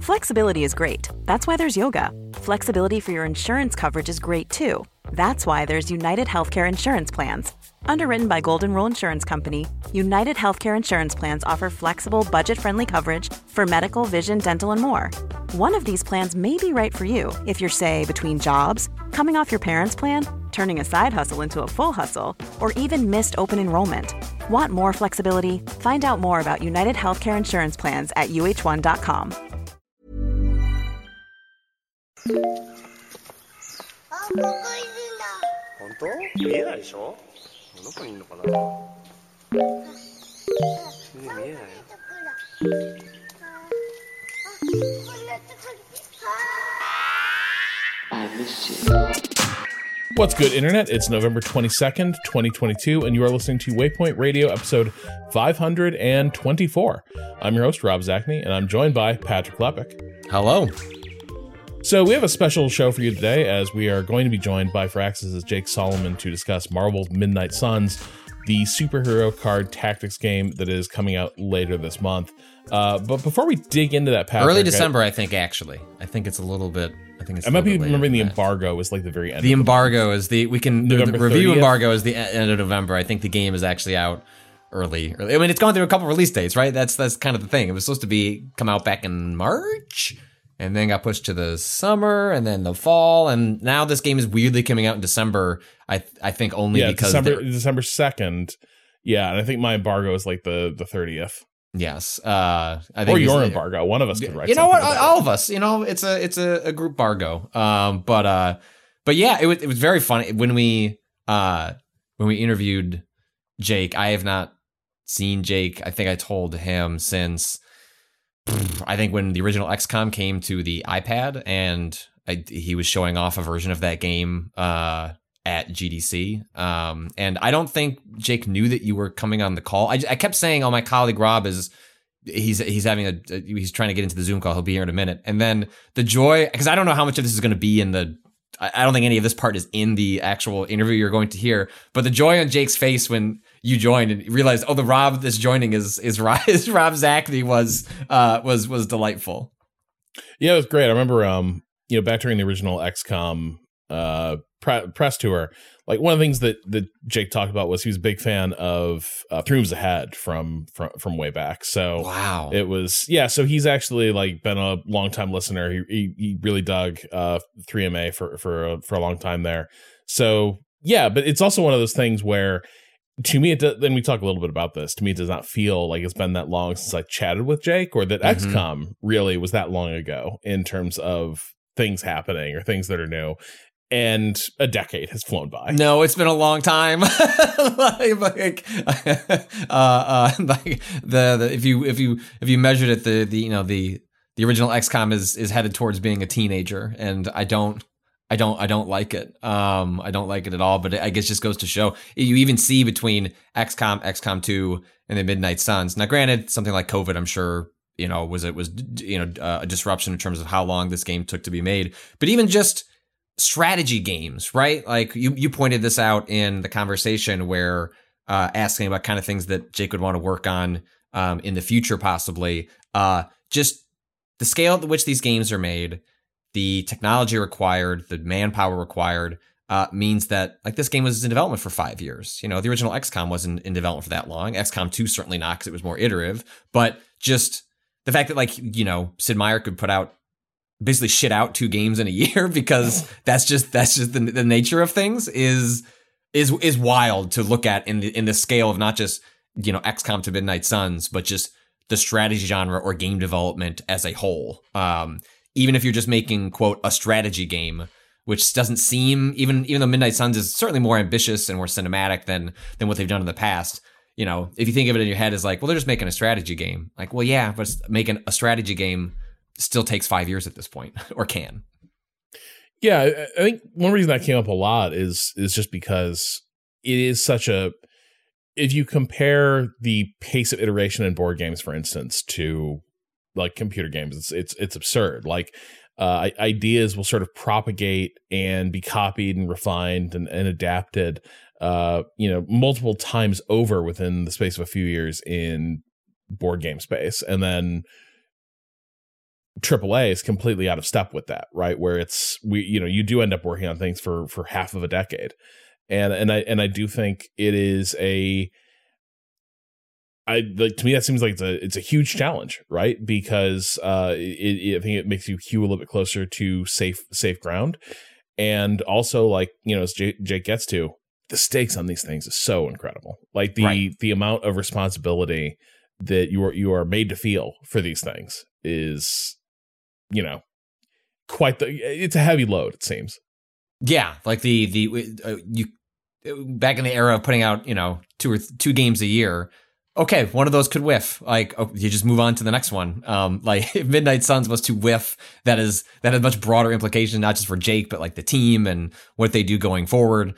Flexibility is great. That's why there's yoga. Flexibility for your insurance coverage is great too. That's why there's United Healthcare Insurance Plans. Underwritten by Golden Rule Insurance Company, United Healthcare Insurance Plans offer flexible, budget-friendly coverage for medical, vision, dental, and more. One of these plans may be right for you if you're, say, between jobs, coming off your parents' plan, turning a side hustle into a full hustle, or even missed open enrollment. Want more flexibility? Find out more about United Healthcare Insurance Plans at uh1.com. あ、ここいるんだ。 本当？見えないでしょ？どこにいるのかな？見えないよ。 こんなところ。 I miss you. What's good, Internet? It's November 22nd, 2022, and you are listening to Waypoint Radio episode 524. I'm your host, Rob Zachney, and I'm joined by Patrick Lepic. Hello. So we have a special show for you today, as we are going to be joined by Firaxis' Jake Solomon to discuss Marvel's Midnight Suns, the superhero card tactics game that is coming out later this month. But before we dig into that, Patrick, early December, I think. Actually, I think it's a little bit. I might be remembering the embargo is like the very end. The embargo is the November review 30th? embargo is the end of November. I think the game is actually out early. I mean, it's gone through a couple release dates, right? That's kind of the thing. It was supposed to come out back in March, and then got pushed to the summer, and then the fall, and now this game is weirdly coming out in December. I think only because December 2nd. Yeah, and I think my embargo is like the 30th. Yes, I think or your embargo. One of us could write. You know what? All of us. You know, it's a group bargo. But yeah, it was very funny when we interviewed Jake. I have not seen Jake. I think I told him since I think when the original XCOM came to the iPad, and he was showing off a version of that game at GDC. And I don't think Jake knew that you were coming on the call. I kept saying, "Oh, my colleague Rob he's trying to get into the Zoom call. He'll be here in a minute." And then the joy, because I don't know how much of this is going to be I don't think any of this part is in the actual interview you're going to hear, but the joy on Jake's face when you joined and realized, oh, the Rob that's joining is Rob Zachney was delightful. Yeah, it was great. I remember, back during the original XCOM press tour, like one of the things that Jake talked about was he was a big fan of Three Moves Ahead from way back. So wow, it was, yeah. So he's actually like been a long time listener. He really dug 3MA for a long time there. So yeah, but it's also one of those things where, to me, then we talk a little bit about this. To me, it does not feel like it's been that long since I chatted with Jake, or that XCOM really was that long ago in terms of things happening or things that are new. And a decade has flown by. No, it's been a long time. If you measured it, the original XCOM is headed towards being a teenager, and I don't like it. I don't like it at all. But I guess it just goes to show, you even see between XCOM 2, and the Midnight Suns. Now, granted, something like COVID, I'm sure, was a disruption in terms of how long this game took to be made. But even just strategy games, right? Like you pointed this out in the conversation where asking about kind of things that Jake would want to work on in the future, possibly. Just the scale at which these games are made, the technology required, the manpower required, means that like this game was in development for 5 years. The original XCOM wasn't in development for that long. XCOM 2 certainly not, because it was more iterative. But just the fact that Sid Meier could put out basically shit out 2 games in a year, because that's just the nature of things is wild to look at in the scale of not just XCOM to Midnight Suns, but just the strategy genre or game development as a whole. Even if you're just making, quote, a strategy game, which doesn't seem, even though Midnight Suns is certainly more ambitious and more cinematic than what they've done in the past. If you think of it in your head as like, well, they're just making a strategy game. Like, well, yeah, but making a strategy game still takes 5 years at this point, or can. Yeah, I think one reason that came up a lot is just because it is such a, if you compare the pace of iteration in board games, for instance, to like computer games, it's absurd. Like ideas will sort of propagate and be copied and refined and adapted, multiple times over within the space of a few years in board game space. And then AAA is completely out of step with that, right? Where you do end up working on things for half of a decade. And I do think it is to me that seems like it's a huge challenge, right? Because I think it makes you hew a little bit closer to safe ground, and also, like, as Jake gets to, the stakes on these things is so incredible. Like the amount of responsibility that you are made to feel for these things is, it's a heavy load, it seems. Yeah, like you back in the era of putting out, two games a year. Okay, one of those could whiff. Like, you just move on to the next one. Like, if Midnight Suns was to whiff, that has much broader implication, not just for Jake, but like the team and what they do going forward.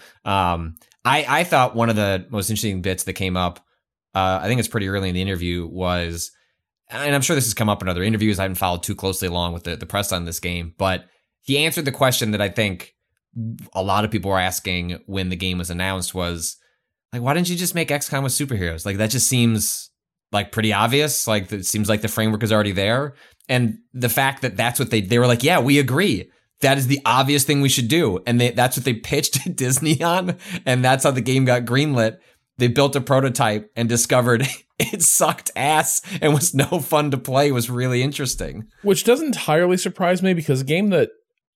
I thought one of the most interesting bits that came up, I think it's pretty early in the interview, was, and I'm sure this has come up in other interviews, I haven't followed too closely along with the press on this game, but he answered the question that I think a lot of people were asking when the game was announced, was like, why didn't you just make XCOM with superheroes? Like, that just seems like pretty obvious. Like, it seems like the framework is already there. And the fact that that's what they were like, yeah, we agree. That is the obvious thing we should do. And that's what they pitched Disney on. And that's how the game got greenlit. They built a prototype and discovered it sucked ass and was no fun to play. It was really interesting. Which doesn't entirely surprise me, because a game that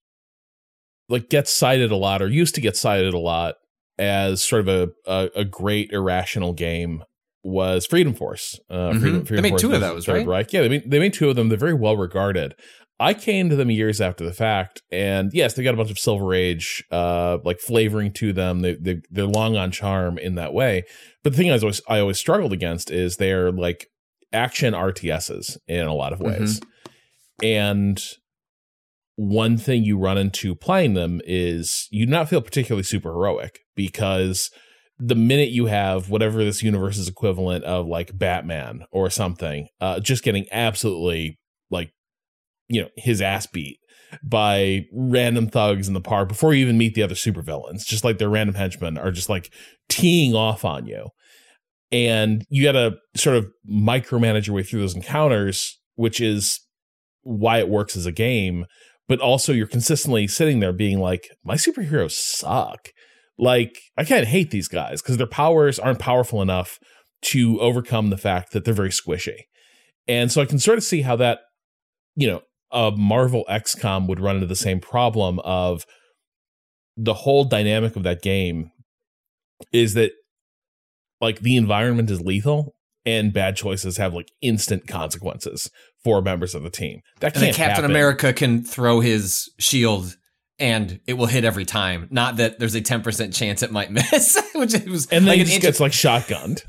like gets cited a lot, or used to get cited a lot as sort of a great irrational game, was Freedom Force. Freedom they made Force two of those, Third right? Reich. Yeah, they made two of them. They're very well regarded. I came to them years after the fact, and yes, they got a bunch of Silver Age like flavoring to them. They're long on charm in that way. But the thing I always struggled against is they're like action RTSs in a lot of ways. And one thing you run into playing them is you do not feel particularly super heroic, because the minute you have whatever this universe's equivalent of like Batman or something, just getting absolutely like, his ass beat by random thugs in the park before you even meet the other supervillains, just like their random henchmen are just like teeing off on you. And you got to sort of micromanage your way through those encounters, which is why it works as a game. But also you're consistently sitting there being like, my superheroes suck. Like, I can't hate these guys because their powers aren't powerful enough to overcome the fact that they're very squishy. And so I can sort of see how that, a Marvel XCOM would run into the same problem of the whole dynamic of that game is that like the environment is lethal and bad choices have like instant consequences for members of the team. That can't Captain happen. America can throw his shield and it will hit every time. Not that there's a 10% chance it might miss, which it was. And then he just gets like shotgunned.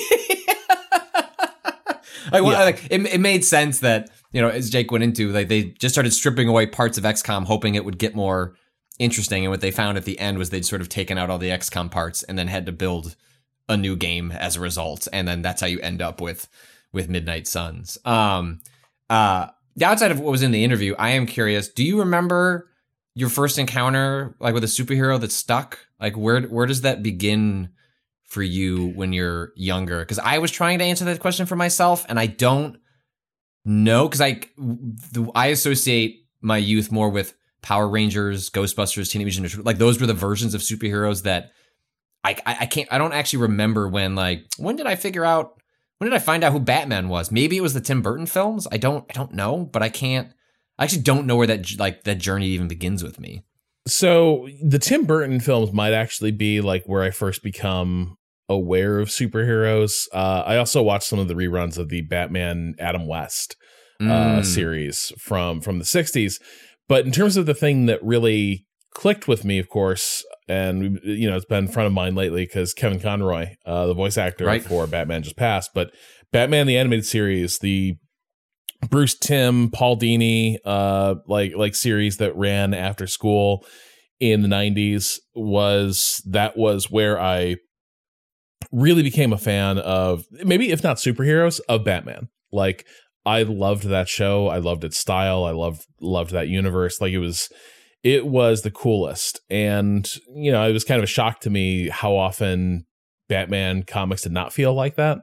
It made sense that, as Jake went into, like, they just started stripping away parts of XCOM, hoping it would get more interesting. And what they found at the end was they'd sort of taken out all the XCOM parts and then had to build a new game as a result. And then that's how you end up with Midnight Suns. Outside of what was in the interview, I am curious, do you remember your first encounter like with a superhero that stuck? Like, where does that begin for you when you're younger? Because I was trying to answer that question for myself, and I don't know, because I associate my youth more with Power Rangers, Ghostbusters, Teenage Mutant Ninja Turtles. Like, those were the versions of superheroes that I don't actually remember when did I find out who Batman was? Maybe it was the Tim Burton films. I don't know, but I actually don't know where that journey even begins with me. So the Tim Burton films might actually be like where I first become aware of superheroes. I also watched some of the reruns of the Batman Adam West series from the 60s. But in terms of the thing that really clicked with me, of course, and it's been front of mind lately because Kevin Conroy, the voice actor for Batman, just passed. But Batman the Animated Series, the Bruce Timm, Paul Dini, like series that ran after school in the 90s was where I really became a fan of, maybe if not superheroes, of Batman. Like, I loved that show. I loved its style. I loved that universe. Like, it was the coolest. And, it was kind of a shock to me how often Batman comics did not feel like that.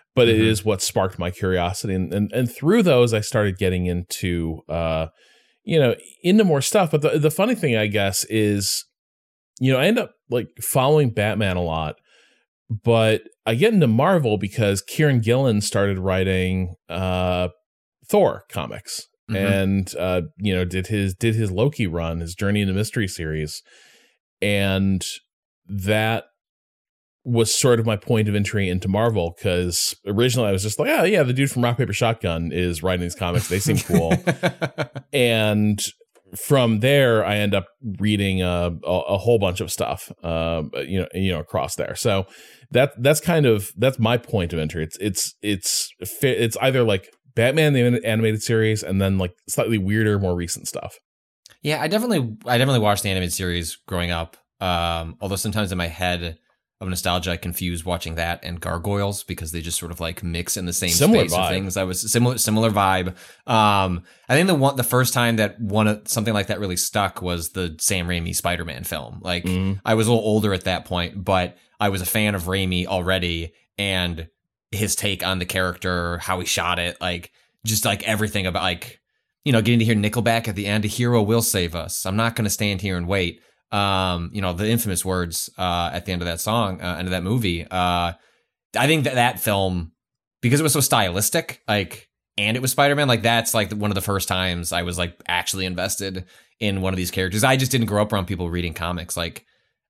but it is what sparked my curiosity. And through those, I started getting into, into more stuff. But the funny thing, I guess, is, I end up like following Batman a lot, but I get into Marvel because Kieran Gillen started writing Thor comics and, did his Loki run, his Journey into Mystery series. And that was sort of my point of entry into Marvel, because originally I was just like, oh yeah, the dude from Rock Paper Shotgun is writing these comics. They seem cool. And from there, I end up reading a whole bunch of stuff, across there. So that's my point of entry. It's either like Batman the animated series, and then like slightly weirder, more recent stuff. Yeah, I definitely watched the animated series growing up. Although sometimes in my head of nostalgia, I confuse watching that and Gargoyles, because they just sort of like mix in the same similar space vibe. of things. I was similar vibe. I think the first time that something like that really stuck was the Sam Raimi Spider-Man film. Like I was a little older at that point, but I was a fan of Raimi already, and his take on the character, how he shot it, like just like everything about like, getting to hear Nickelback at the end, "A hero will save us. I'm not going to stand here and wait." The infamous words at the end of that song, end of that movie. I think that film, because it was so stylistic, like, and it was Spider-Man, like that's like one of the first times I was like actually invested in one of these characters. I just didn't grow up around people reading comics. Like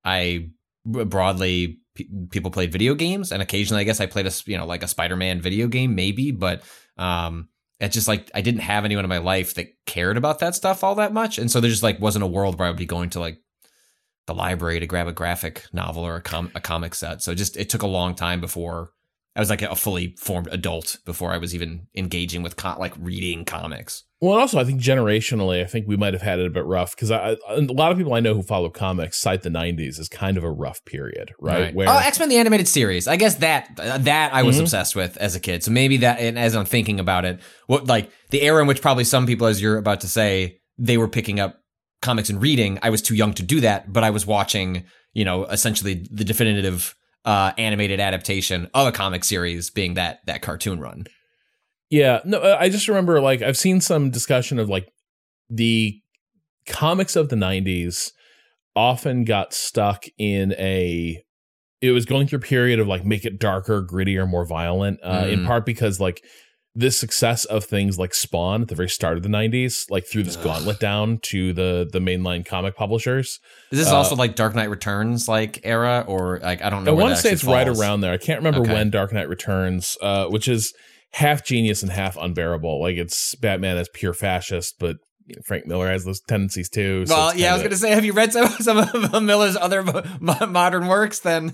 people played video games, and occasionally I guess I played a Spider-Man video game maybe, but it's just like I didn't have anyone in my life that cared about that stuff all that much, and so there just like wasn't a world where I would be going to like the library to grab a graphic novel or a comic set. So it took a long time before I was like a fully formed adult before I was even engaging with reading comics. Well, and also I think generationally, I think we might have had it a bit rough, because a lot of people I know who follow comics cite the 90s as kind of a rough period, right? Where X-Men the animated series, I guess that I was obsessed with as a kid. So maybe that, and as I'm thinking about it, what like the era in which probably some people, as you're about to say, they were picking up comics and reading, I was too young to do that, but I was watching, essentially the definitive animated adaptation of a comic series being that cartoon run. Yeah, no, I just remember like I've seen some discussion of like the comics of the 90s often got stuck in it was going through a period of like make it darker, grittier, more violent, in part because like the success of things like Spawn at the very start of the 90s, like threw this gauntlet down to the mainline comic publishers. Is this also like Dark Knight Returns like era, or like I don't know? I want to say it's right around there. I can't remember when Dark Knight Returns, which is half genius and half unbearable. Like it's Batman as pure fascist, but Frank Miller has those tendencies too. So well, yeah, I was going to say, have you read some of Miller's other modern works then?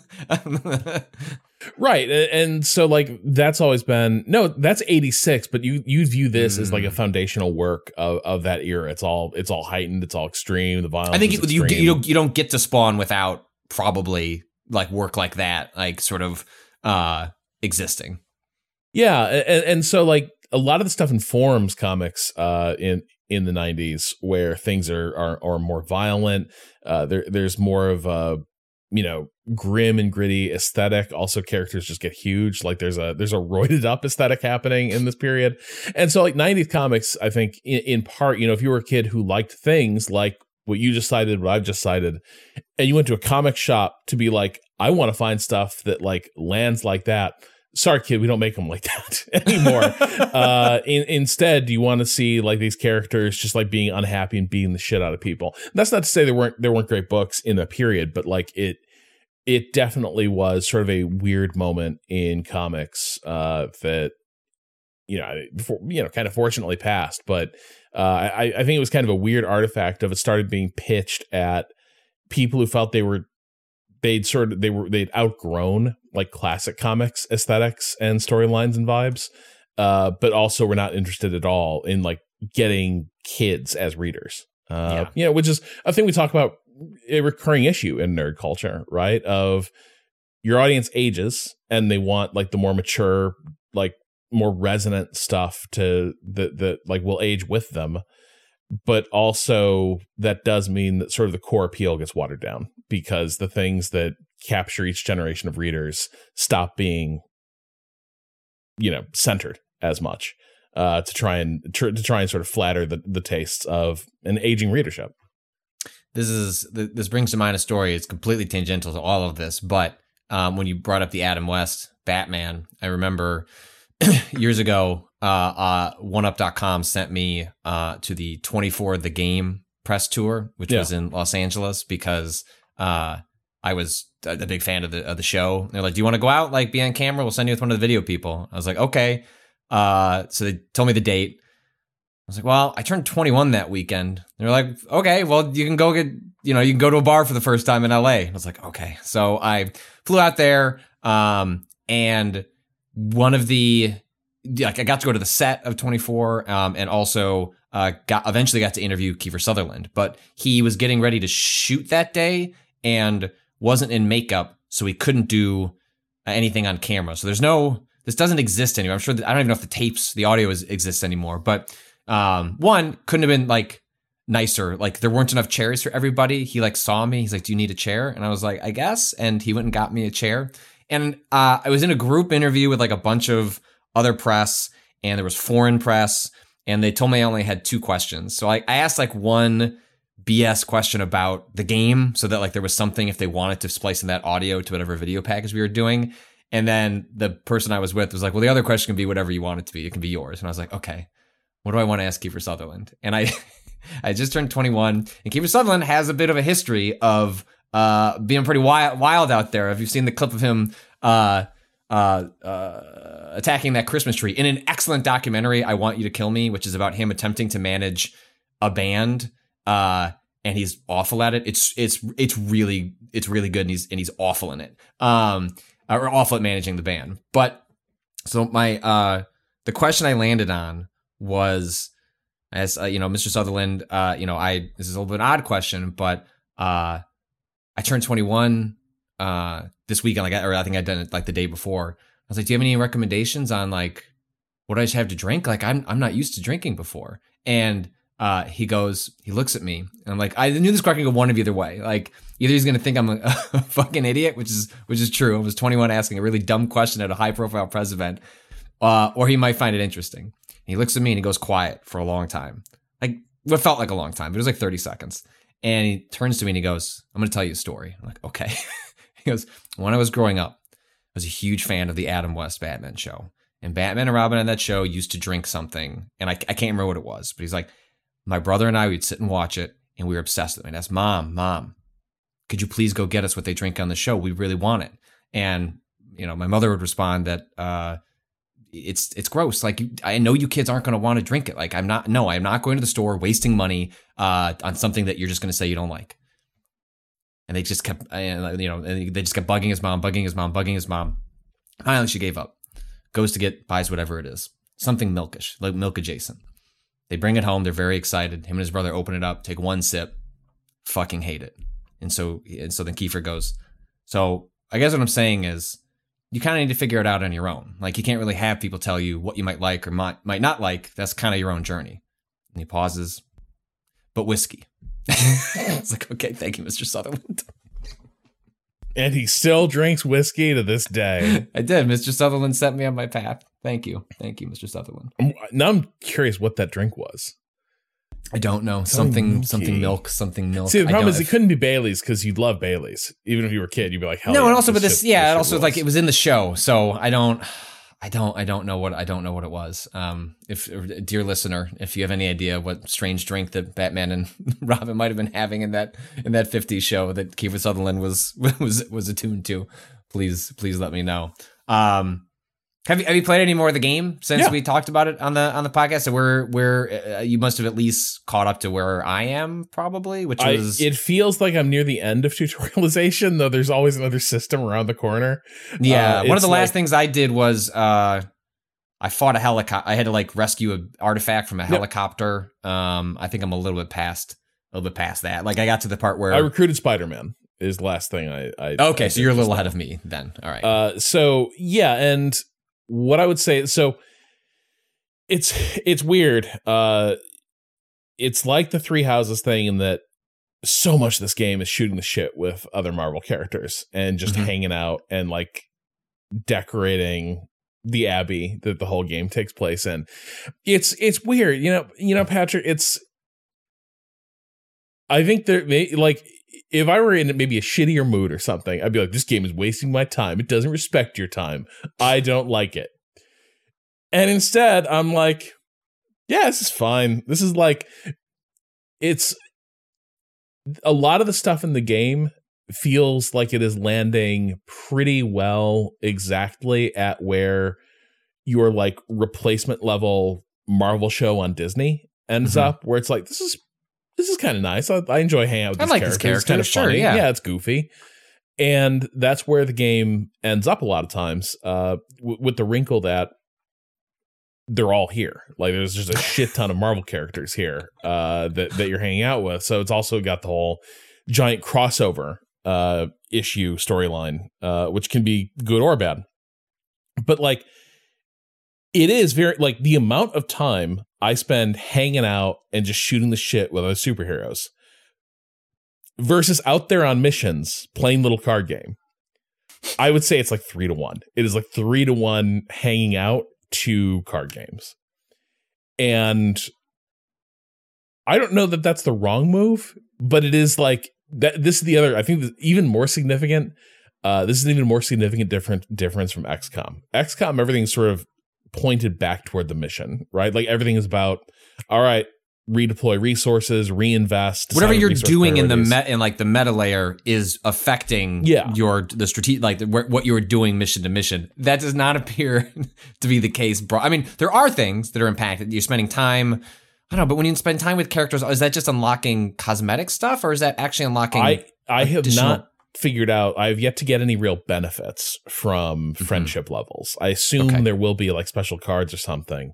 Right. And so like that's always been, no, that's 86, but you view this as like a foundational work of that era. It's all heightened, it's all extreme, the violence. I think you don't get to Spawn without probably like work like that, like sort of existing. Yeah, and so like a lot of the stuff informs comics in the 90s, where things are more violent. There's more of a grim and gritty aesthetic. Also, characters just get huge. Like there's a roided up aesthetic happening in this period. And so like 90s comics, I think in part, if you were a kid who liked things like what you just cited, what I've just cited, and you went to a comic shop to be like, I want to find stuff that like lands like that. Sorry, kid, we don't make them like that anymore. Instead, you want to see like these characters just like being unhappy and beating the shit out of people. That's not to say there weren't great books in the period, but like it definitely was sort of a weird moment in comics that before, kind of fortunately passed. But I think it was kind of a weird artifact of it started being pitched at people who felt they'd outgrown like classic comics aesthetics and storylines and vibes, but also were not interested at all in like getting kids as readers. Which is a thing we talk about, a recurring issue in nerd culture, right? Of your audience ages and they want like the more mature, like more resonant stuff that like will age with them. But also that does mean that sort of the core appeal gets watered down, because the things that capture each generation of readers stop being centered as much to try and sort of flatter the tastes of an aging readership. This brings to mind a story. It's completely tangential to all of this, but when you brought up the Adam West Batman, I remember years ago, OneUp.com sent me to the 24 The Game press tour, which was in Los Angeles, because I was a big fan of the show. They're like, "Do you want to go out, like be on camera? We'll send you with one of the video people." I was like, "Okay." So they told me the date. I was like, "Well, I turned 21 that weekend." They're like, "Okay, well, you can go you can go to a bar for the first time in LA." I was like, "Okay." So I flew out there, and one of I got to go to the set of 24, and also eventually got to interview Kiefer Sutherland, but he was getting ready to shoot that day and wasn't in makeup, so he couldn't do anything on camera. So this doesn't exist anymore. I'm sure I don't even know if the audio exists anymore, but one couldn't have been like nicer. Like there weren't enough chairs for everybody. He like saw me. He's like, "Do you need a chair?" And I was like, "I guess." And he went and got me a chair. And I was in a group interview with like a bunch of other press, and there was foreign press, and they told me I only had 2 questions. So I asked like one BS question about the game, so that like there was something if they wanted to splice in that audio to whatever video package we were doing. And then the person I was with was like, "Well, the other question can be whatever you want it to be. It can be yours." And I was like, "Okay, what do I want to ask Kiefer Sutherland?" And I just turned 21, and Kiefer Sutherland has a bit of a history of being pretty wild out there. If you've seen the clip of him attacking that Christmas tree in an excellent documentary, I Want You to Kill Me, which is about him attempting to manage a band, and he's awful at it. It's really good, and he's awful in it, or awful at managing the band. But so the question I landed on was, as Mr. Sutherland, this is a little bit of an odd question, but I turned 21 this weekend, I think I'd done it like the day before. I was like, "Do you have any recommendations on like what I should have to drink? Like I'm not used to drinking before." And he looks at me, and I'm like, I knew this question could go one of either way. Like either he's gonna think I'm a fucking idiot, which is true. I was 21 asking a really dumb question at a high profile press event, or he might find it interesting. And he looks at me and he goes quiet for a long time, like what felt like a long time, but it was like 30 seconds. And he turns to me and he goes, "I'm going to tell you a story." I'm like, "Okay." He goes, "When I was growing up, I was a huge fan of the Adam West Batman show. And Batman and Robin on that show used to drink something. And I can't remember what it was. But he's like, my brother and I, we'd sit and watch it. And we were obsessed with it. And I asked, Mom, could you please go get us what they drink on the show? We really want it." And, my mother would respond that it's gross. Like, I know you kids aren't going to want to drink it. Like, I'm not going to the store wasting money on something that you're just going to say you don't like. And they just kept, they just kept bugging his mom. Finally, she gave up. Buys whatever it is. Something milkish, like milk adjacent. They bring it home. They're very excited. Him and his brother open it up, take one sip, fucking hate it. And so then Kiefer goes, "So I guess what I'm saying is you kind of need to figure it out on your own. Like you can't really have people tell you what you might like or might not like. That's kind of your own journey." And he pauses, "But whiskey." It's like, "Okay, thank you, Mr. Sutherland." And he still drinks whiskey to this day. I did. Mr. Sutherland set me on my path. Thank you, Mr. Sutherland. Now I'm curious what that drink was. I don't know. Something milk. See, the problem is it couldn't be Bailey's because you'd love Bailey's. Even if you were a kid, you'd be like, "Hell no." Yeah, and also, but this, yeah, it also was. like it was in the show, so I don't know what it was. If dear listener, if you have any idea what strange drink that Batman and Robin might have been having in that 50s show that Kiefer Sutherland was attuned to, please let me know. Have you played any more of the game since we talked about it on the podcast? So we're you must have at least caught up to where I am probably, which was it feels like I'm near the end of tutorialization, though there's always another system around the corner. Yeah, one of the last things I did was I fought a helicopter. I had to like rescue an artifact from a helicopter. I think I'm a little bit past that. Like I got to the part where I recruited Spider-Man is the last thing I okay, so you're a little ahead of me then. All right. So yeah, and what I would say, so it's weird. It's like the Three Houses thing in that so much of this game is shooting the shit with other Marvel characters and just hanging out and like decorating the abbey that the whole game takes place in. It's weird, Patrick. I think like, if I were in maybe a shittier mood or something, I'd be like, this game is wasting my time. It doesn't respect your time. I don't like it. And instead, I'm like, yeah, this is fine. This is like, it's a lot of the stuff in the game feels like it is landing pretty well exactly at where your like replacement level Marvel show on Disney ends up, where it's like, this is kind of nice. I enjoy hanging out with these characters. This character. It's kind of funny. Yeah, it's goofy. And that's where the game ends up a lot of times, with the wrinkle that they're all here. Like, there's just a shit ton of Marvel characters here that you're hanging out with. So it's also got the whole giant crossover issue storyline, which can be good or bad. But like, it is very, like, the amount of time I spend hanging out and just shooting the shit with other superheroes versus out there on missions playing little card game, I would say it's like 3-1. It is like 3-1 hanging out to card games. And I don't know that that's the wrong move, but it is like that. This is the other, I think, even more significant. This is an even more significant difference from XCOM. XCOM, everything's sort of pointed back toward the mission, right? Like, everything is about, all right, redeploy resources, reinvest. Whatever you're doing in the meta layer is affecting the strategic, like what you're doing mission to mission. That does not appear to be the case, bro. I mean, there are things that are impacted. You're spending time, I don't know, but when you spend time with characters, is that just unlocking cosmetic stuff, or is that actually unlocking? I have not figured out. I've yet to get any real benefits from friendship levels. I assume there will be like special cards or something.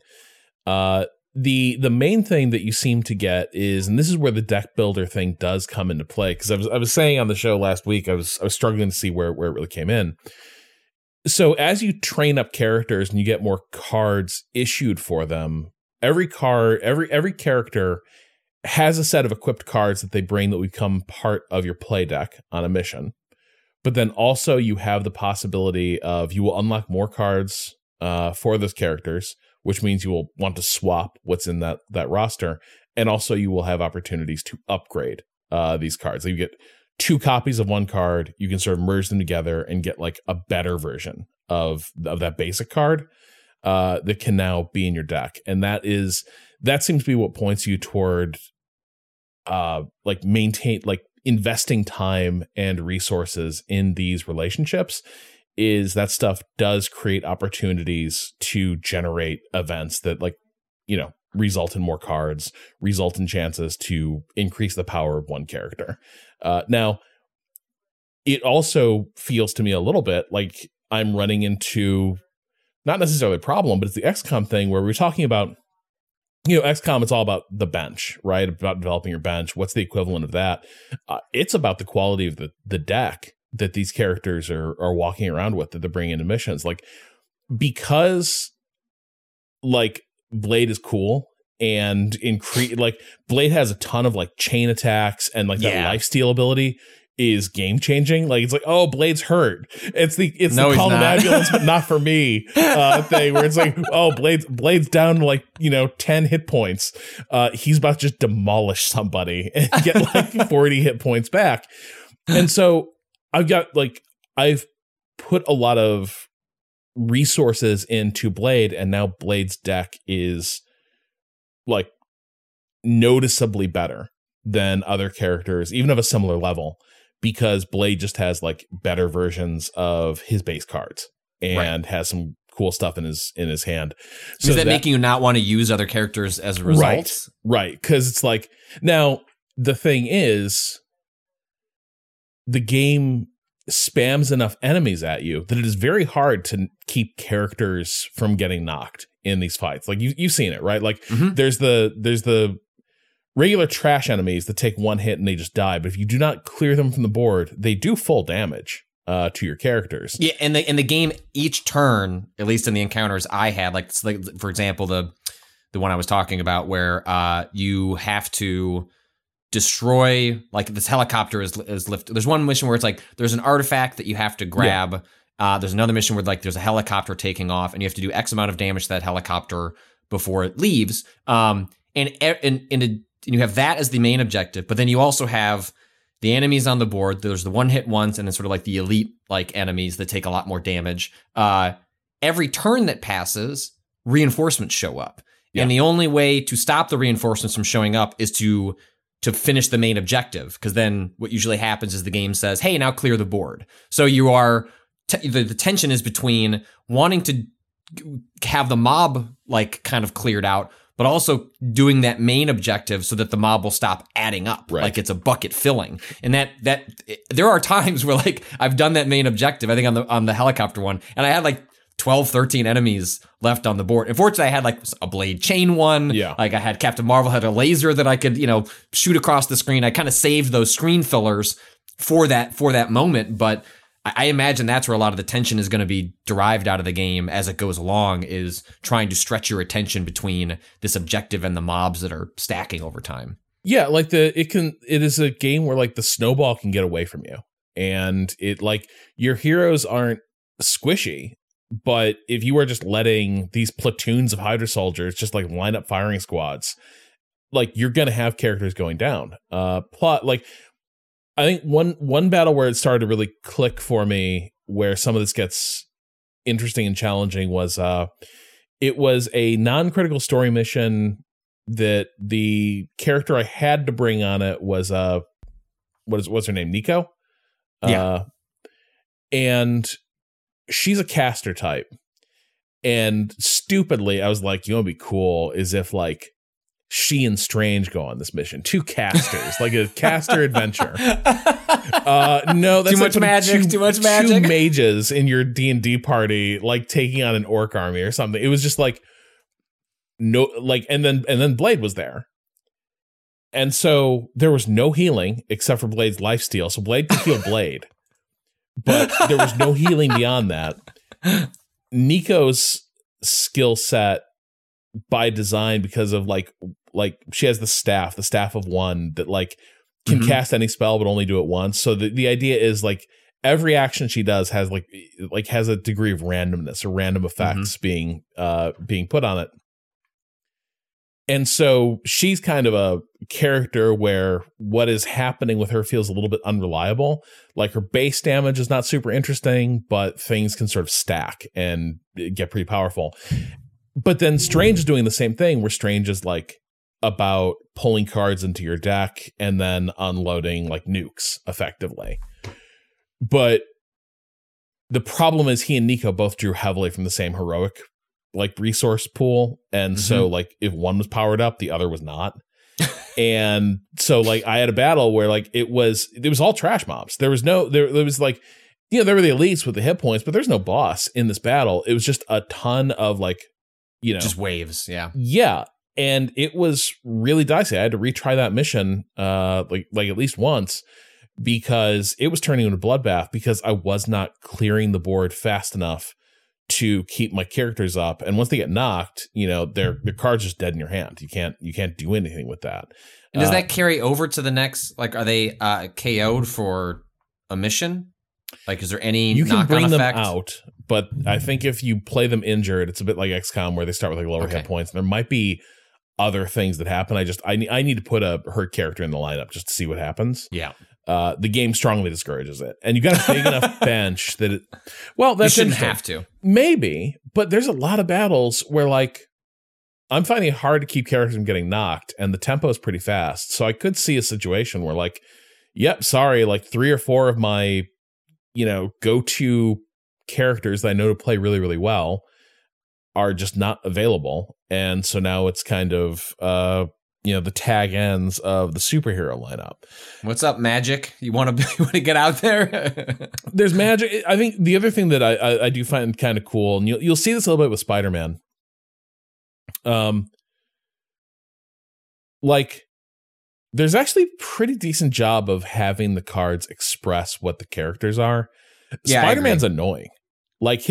The main thing that you seem to get is, and this is where the deck builder thing does come into play, because I was saying on the show last week, I was struggling to see where it really came in. So as you train up characters and you get more cards issued for them, every character has a set of equipped cards that they bring that become part of your play deck on a mission. But then also you have the possibility of, you will unlock more cards for those characters, which means you will want to swap what's in that roster. And also you will have opportunities to upgrade these cards. So you get 2 copies of one card, you can sort of merge them together and get like a better version of that basic card that can now be in your deck. And that seems to be what points you toward investing time and resources in these relationships. Is that stuff does create opportunities to generate events that, like, result in more cards, result in chances to increase the power of one character. Now, it also feels to me a little bit like I'm running into not necessarily a problem, but it's the XCOM thing where we're talking about, XCOM, it's all about the bench, right? About developing your bench. What's the equivalent of that? It's about the quality of the deck that these characters are walking around with, that they're bringing into missions. Like, because like Blade is cool, and Blade has a ton of like chain attacks, and like that lifesteal ability is game changing. Like, it's like, oh, Blade's hurt. It's the call an ambulance, but not for me thing, where it's like, oh, Blade's down to like 10 hit points. He's about to just demolish somebody and get like 40 hit points back. And so I've put a lot of resources into Blade, and now Blade's deck is like noticeably better than other characters, even of a similar level, because Blade just has like better versions of his base cards and has some cool stuff in his hand. So is that making you not want to use other characters as a result? Right. Because it's like, now the thing is, the game spams enough enemies at you that it is very hard to keep characters from getting knocked in these fights. Like, you've seen it, right? Like, there's the regular trash enemies that take one hit and they just die. But if you do not clear them from the board, they do full damage to your characters. Yeah, and the game, each turn, at least in the encounters I had, like for example, the one I was talking about, where you have to destroy, like, this helicopter is lifted. There's one mission where it's like there's an artifact that you have to grab, There's another mission where like there's a helicopter taking off, and you have to do X amount of damage to that helicopter before it leaves. And you have that as the main objective, but then you also have the enemies on the board. There's the one-hit ones, and then sort of like the elite like enemies that take a lot more damage. Every turn that passes, reinforcements show up. Yeah. And the only way to stop the reinforcements from showing up is to finish the main objective, because then what usually happens is the game says, hey, now clear the board. So you are the tension is between wanting to have the mob like kind of cleared out, but also doing that main objective so that the mob will stop adding up, like it's a bucket filling. And that there are times where like I've done that main objective, I think on the helicopter one, and I had like 12, 13 enemies left on the board. Unfortunately, I had like a blade chain one. Yeah. Like I had Captain Marvel had a laser that I could, shoot across the screen. I kind of saved those screen fillers for that moment, but I imagine that's where a lot of the tension is going to be derived out of the game as it goes along, is trying to stretch your attention between this objective and the mobs that are stacking over time. Yeah, like it is a game where like the snowball can get away from you, and it like your heroes aren't squishy, but if you are just letting these platoons of Hydra soldiers just like line up firing squads, like you're gonna have characters going down. Plot like. I think one battle where it started to really click for me, where some of this gets interesting and challenging, was it was a non-critical story mission that the character I had to bring on it was what's her name, Nico? Yeah. And she's a caster type. And stupidly, I was like, you know what'd be cool is if like she and Strange go on this mission. 2 casters, like a caster adventure. No, that's too much magic. Too much magic. 2 mages in your D&D party, like taking on an orc army or something. It was just like no, like, and then Blade was there, and so there was no healing except for Blade's lifesteal. So Blade could heal Blade, but there was no healing beyond that. Nico's skill set by design, because of like she has the staff of one that like can cast any spell but only do it once. So the idea is like every action she does has like has a degree of randomness or random effects being put on it. And so she's kind of a character where what is happening with her feels a little bit unreliable. Like her base damage is not super interesting, but things can sort of stack and get pretty powerful. But then Strange is doing the same thing, where Strange is like about pulling cards into your deck and then unloading like nukes effectively. But the problem is he and Nico both drew heavily from the same heroic like resource pool. And so like if one was powered up, the other was not. And so like I had a battle where like it was all trash mobs. There was like, there were the elites with the hit points, but there's no boss in this battle. It was just a ton of like, just waves. Yeah. And it was really dicey. I had to retry that mission like at least once, because it was turning into a bloodbath, because I was not clearing the board fast enough to keep my characters up. And once they get knocked, their card's just dead in your hand. You can't do anything with that. And does that carry over to the next, like, are they KO'd for a mission? Like, is there any you can bring effect? them out, but I think if you play them injured, it's a bit like XCOM, where they start with like lower hit points. And there might be other things that happen. I need to put a hurt character in the lineup just to see what happens. Yeah. The game strongly discourages it, and you got a big enough bench that it. Well, that shouldn't have to. Maybe, but there's a lot of battles where like I'm finding it hard to keep characters from getting knocked, and the tempo is pretty fast. So I could see a situation where like, yep, sorry, like 3 or 4 of my go-to characters that I know to play really, really well are just not available. And so now it's kind of, the tag ends of the superhero lineup. What's up, Magic? You want to get out there? There's Magic. I think the other thing that I do find kind of cool, and you'll see this a little bit with Spider-Man. Like there's actually a pretty decent job of having the cards express what the characters are. Yeah, Spider-Man's annoying. Like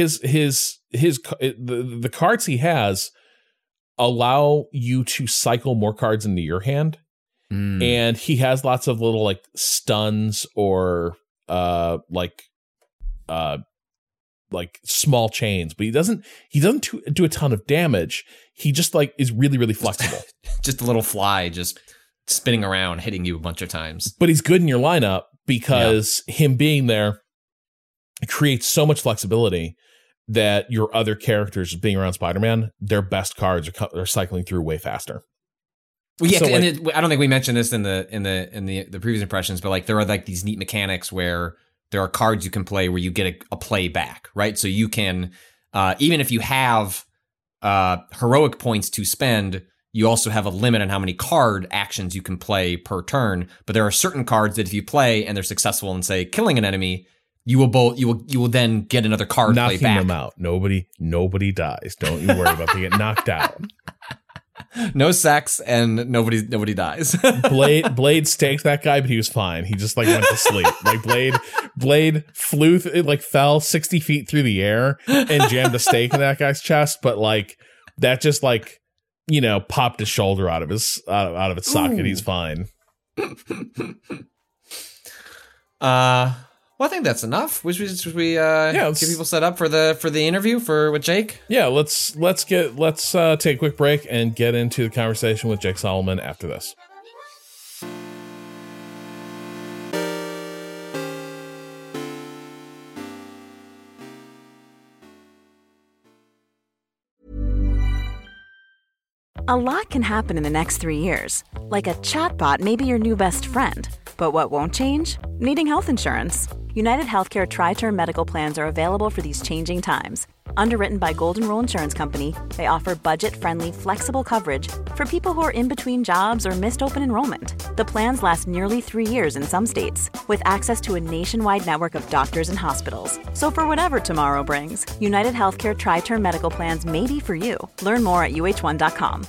the cards he has allow you to cycle more cards into your hand. And he has lots of little like stuns or like small chains, but he doesn't do a ton of damage. He just like is really, really flexible. Just a little fly just spinning around, hitting you a bunch of times. But he's good in your lineup because him being there creates so much flexibility that your other characters being around Spider-Man, their best cards are cycling through way faster. Well, yeah, So, and I don't think we mentioned this in the previous impressions, but like there are like these neat mechanics where there are cards you can play where you get a play back, right? So you can even if you have heroic points to spend, you also have a limit on how many card actions you can play per turn. But there are certain cards that if you play and they're successful in, say, killing an enemy, you will then get another card play knocking back. them out. Nobody dies. Don't you worry about they get knocked out. No sex and nobody dies. Blade staked that guy, but he was fine. He just like went to sleep. Like Blade flew, fell 60 feet through the air and jammed a stake in that guy's chest. But like that just like, popped his shoulder out of its socket. He's fine. Well, I think that's enough. Should we get people set up for the interview with Jake? Yeah, let's take a quick break and get into the conversation with Jake Solomon after this. A lot can happen in the next 3 years. Like a chatbot may be your new best friend. But what won't change? Needing health insurance. United Healthcare Tri-Term Medical Plans are available for these changing times. Underwritten by Golden Rule Insurance Company, they offer budget-friendly, flexible coverage for people who are in between jobs or missed open enrollment. The plans last nearly 3 years in some states, with access to a nationwide network of doctors and hospitals. So for whatever tomorrow brings, United Healthcare Tri-Term Medical Plans may be for you. Learn more at uh1.com.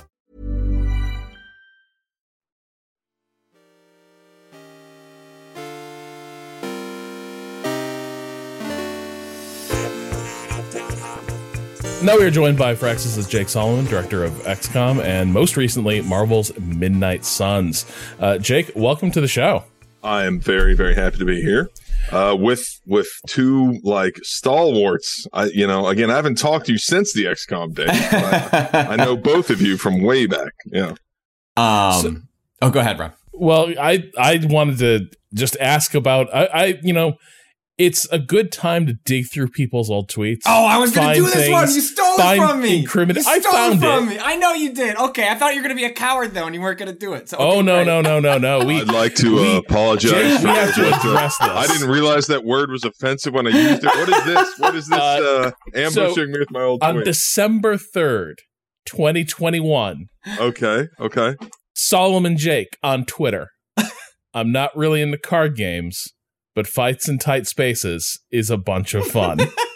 Now we are joined by Firaxis' Jake Solomon, director of XCOM, and most recently, Marvel's Midnight Suns. Jake, welcome to the show. I am very, very happy to be here with two like stalwarts. I haven't talked to you since the XCOM day. I know both of you from way back. Yeah. Go ahead, Rob. Well, I wanted to just ask about it's a good time to dig through people's old tweets. Oh, I was going to do this one. You stole it from me. I found it. I know you did. Okay, I thought you were going to be a coward though, and you weren't going to do it. So, no. I'd like to apologize. Jake, we have to address this. I didn't realize that word was offensive when I used it. What is this? Ambushing me with my old tweet? On December 3rd, 2021. Okay. Solomon Jake on Twitter. I'm not really into card games, but fights in tight spaces is a bunch of fun.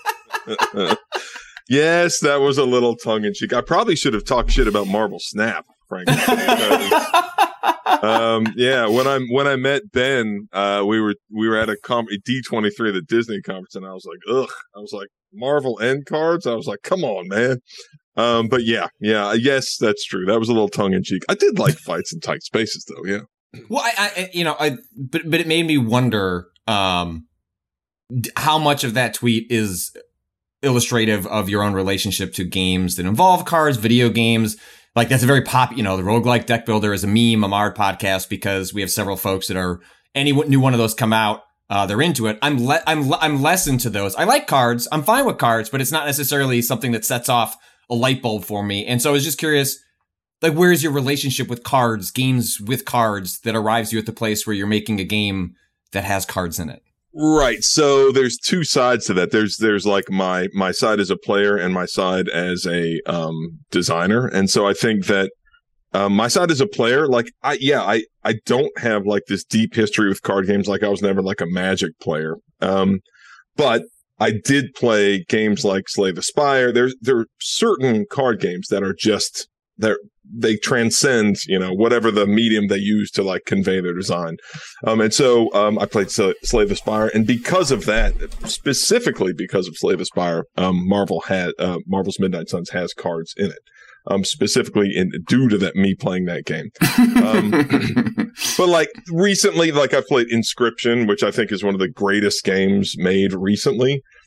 Yes, that was a little tongue-in-cheek. I probably should have talked shit about Marvel Snap, frankly. When I met Ben, we were at a D23, the Disney conference, and I was like, ugh. I was like, Marvel end cards? I was like, come on, man. But yes, that's true. That was a little tongue-in-cheek. I did like fights in tight spaces, though, yeah. Well, but it made me wonder how much of that tweet is illustrative of your own relationship to games that involve cards, video games. Like that's a very the Roguelike Deck Builder is a meme on our podcast because we have several folks that are any new one of those come out, they're into it. I'm less into those. I like cards. I'm fine with cards, but it's not necessarily something that sets off a light bulb for me. And so I was just curious, like, where's your relationship with cards, games with cards that arrives you at the place where you're making a game that has cards in it? Right. So there's two sides to that. There's like my side as a player and my side as a designer. And so I think that my side as a player, like I don't have like this deep history with card games. Like I was never like a Magic player. But I did play games like Slay the Spire. There are certain card games that are just they transcend, whatever the medium they use to like convey their design. And so I played Slay the Spire, and because of that, specifically because of Slay the Spire, Marvel's Midnight Suns has cards in it. Specifically due to me playing that game. But like recently, like I played Inscription, which I think is one of the greatest games made recently.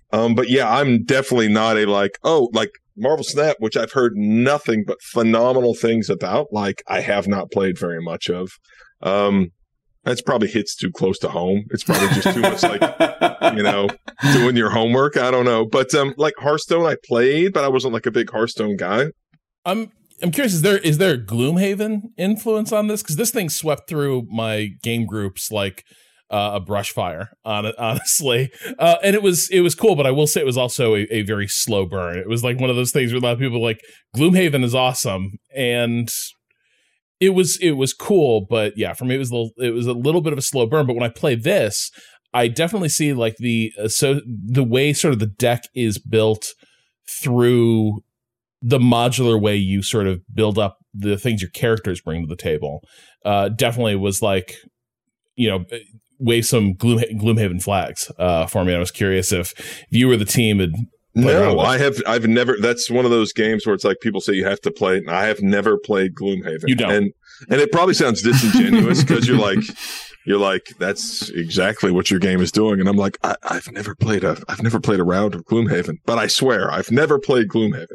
But yeah, I'm definitely not a like Marvel Snap, which I've heard nothing but phenomenal things about. Like, I have not played very much of. That's probably hits too close to home. It's probably just too much like, doing your homework. I don't know. But like Hearthstone, I played, but I wasn't like a big Hearthstone guy. I'm curious, is there a Gloomhaven influence on this? Because this thing swept through my game groups like a brush fire, honestly. And it was cool, but I will say it was also a very slow burn. It was like one of those things where a lot of people were like, Gloomhaven is awesome, and it was cool, but yeah, for me it was a little bit of a slow burn. But when I play this, I definitely see like the way sort of the deck is built through the modular way you sort of build up the things your characters bring to the table. Definitely was like, wave some Gloomhaven flags for me. I was curious if you were the team had. No, I've never. That's one of those games where it's like people say you have to play it, and I have never played Gloomhaven. You don't, and it probably sounds disingenuous because you're like that's exactly what your game is doing, and I'm like I've never played a round of Gloomhaven, but I swear I've never played Gloomhaven.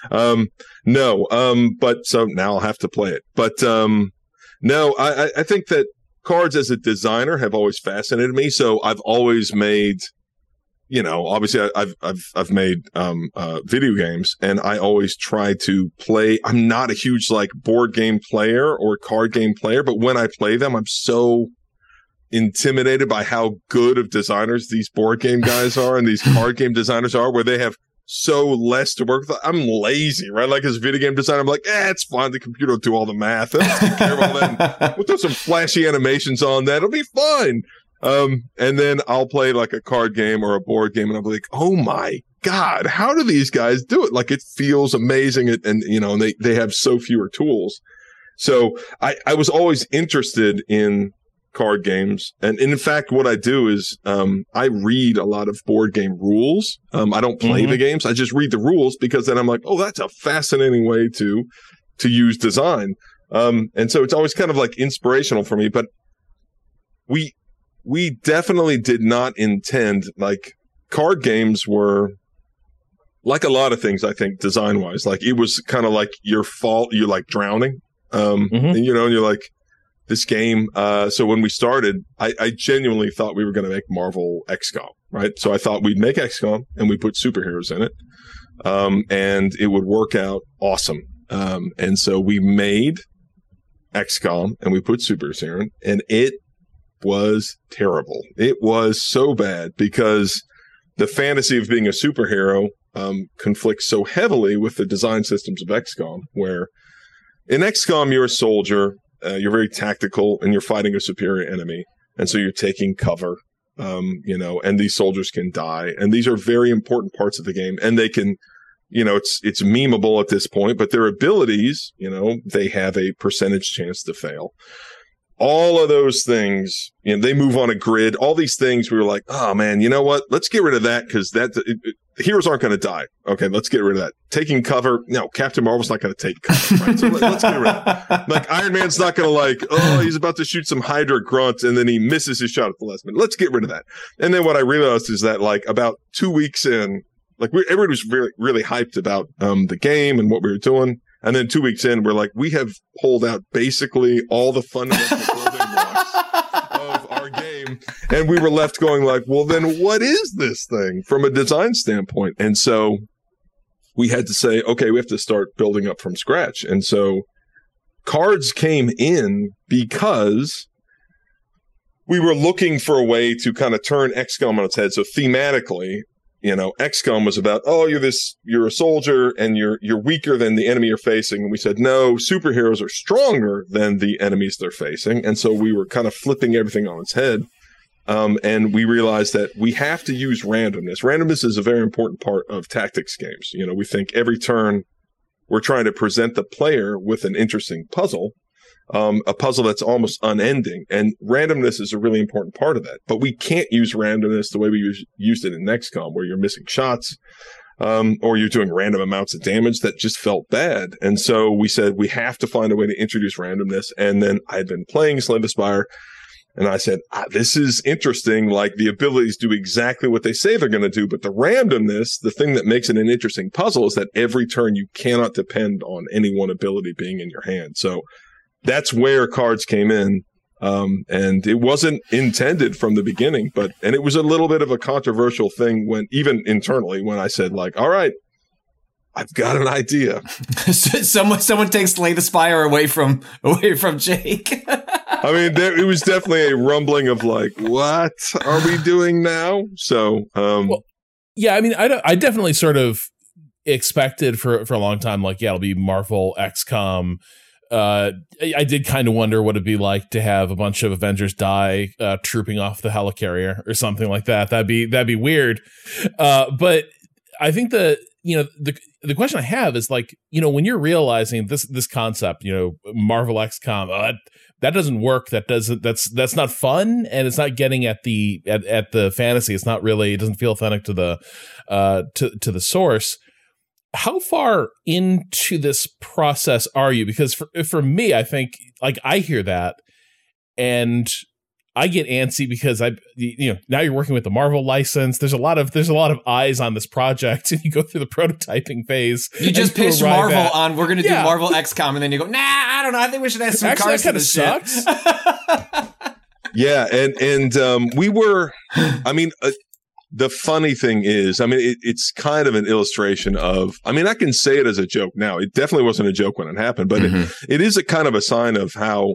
But so now I'll have to play it. But no, I think that cards as a designer have always fascinated me. So I've always made. Obviously I've made video games, and I always try to play. I'm not a huge like board game player or card game player, but when I play them, I'm so intimidated by how good of designers these board game guys are and these card game designers are, where they have so less to work with. I'm lazy, right? Like as a video game designer, I'm like, it's fine. The computer will do all the math. I don't take care of all that. We'll throw some flashy animations on that. It'll be fine. And then I'll play like a card game or a board game, and I'll be like, oh my God, how do these guys do it? Like, it feels amazing. And they have so fewer tools. So I was always interested in card games. And in fact, what I do is, I read a lot of board game rules. I don't play the games. I just read the rules, because then I'm like, oh, that's a fascinating way to use design. And so it's always kind of like inspirational for me, but we definitely did not intend, like, card games were like a lot of things, I think, design wise, like it was kind of like your fault. You're like drowning. And you're like, this game. So when we started, I genuinely thought we were going to make Marvel XCOM, right? So I thought we'd make XCOM and we put superheroes in it. And it would work out awesome. And so we made XCOM and we put superheroes in, and it was terrible. It was so bad because the fantasy of being a superhero conflicts so heavily with the design systems of XCOM, where in XCOM you're a soldier, you're very tactical, and you're fighting a superior enemy, and so you're taking cover, and these soldiers can die, and these are very important parts of the game, and they can, it's memeable at this point, but their abilities, they have a percentage chance to fail. All of those things, they move on a grid. All these things, we were like, oh man, you know what? Let's get rid of that, because heroes aren't going to die. Okay, let's get rid of that. Taking cover, no, Captain Marvel's not going to take cover, right? So let's get rid of it. Like, Iron Man's not going to he's about to shoot some Hydra grunts and then he misses his shot at the last minute. Let's get rid of that. And then what I realized is that, like, about 2 weeks in, like, everybody was really, really hyped about the game and what we were doing. And then 2 weeks in, we're like, we have pulled out basically all the fundamental building blocks of our game. And we were left going like, well, then what is this thing from a design standpoint? And so we had to say, okay, we have to start building up from scratch. And so cards came in because we were looking for a way to kind of turn XCOM on its head. So thematically, XCOM was about, you're a soldier and you're weaker than the enemy you're facing. And we said, no, superheroes are stronger than the enemies they're facing. And so we were kind of flipping everything on its head. And we realized that we have to use randomness. Randomness is a very important part of tactics games. We think every turn we're trying to present the player with an interesting puzzle. A puzzle that's almost unending, and randomness is a really important part of that. But we can't use randomness the way we used it in XCOM, where you're missing shots, or you're doing random amounts of damage. That just felt bad. And so we said we have to find a way to introduce randomness. And then I'd been playing Slay the Spire, And I said, this is interesting. Like the abilities do exactly what they say they're going to do, but the randomness, the thing that makes it an interesting puzzle is that every turn you cannot depend on any one ability being in your hand. So that's where cards came in. And it wasn't intended from the beginning, and it was a little bit of a controversial thing when even internally, when I said like, all right, I've got an idea. someone takes Slay the Spire away from Jake. I mean, it was definitely a rumbling of like, what are we doing now? So, well, yeah, I mean, I definitely sort of expected for a long time, like, yeah, it'll be Marvel XCOM. I did kind of wonder what it'd be like to have a bunch of Avengers die trooping off the helicarrier or something like that. That'd be weird. But I think the question I have is like, when you're realizing this concept, Marvel XCOM, that doesn't work. That's not fun, and it's not getting at the fantasy. It's not really. It doesn't feel authentic to the source. How far into this process are you? Because for me, I think like I hear that and I get antsy because now you're working with the Marvel license. There's a lot of eyes on this project, and you go through the prototyping phase. You just pitched Marvel on we're going to do Marvel XCOM, and then you go, nah, I don't know. I think we should have some cards. That kind of sucks. Yeah, and we were. I mean. The funny thing is, I mean, it's kind of an illustration of, I mean, I can say it as a joke now. It definitely wasn't a joke when it happened, but it is a kind of a sign of how,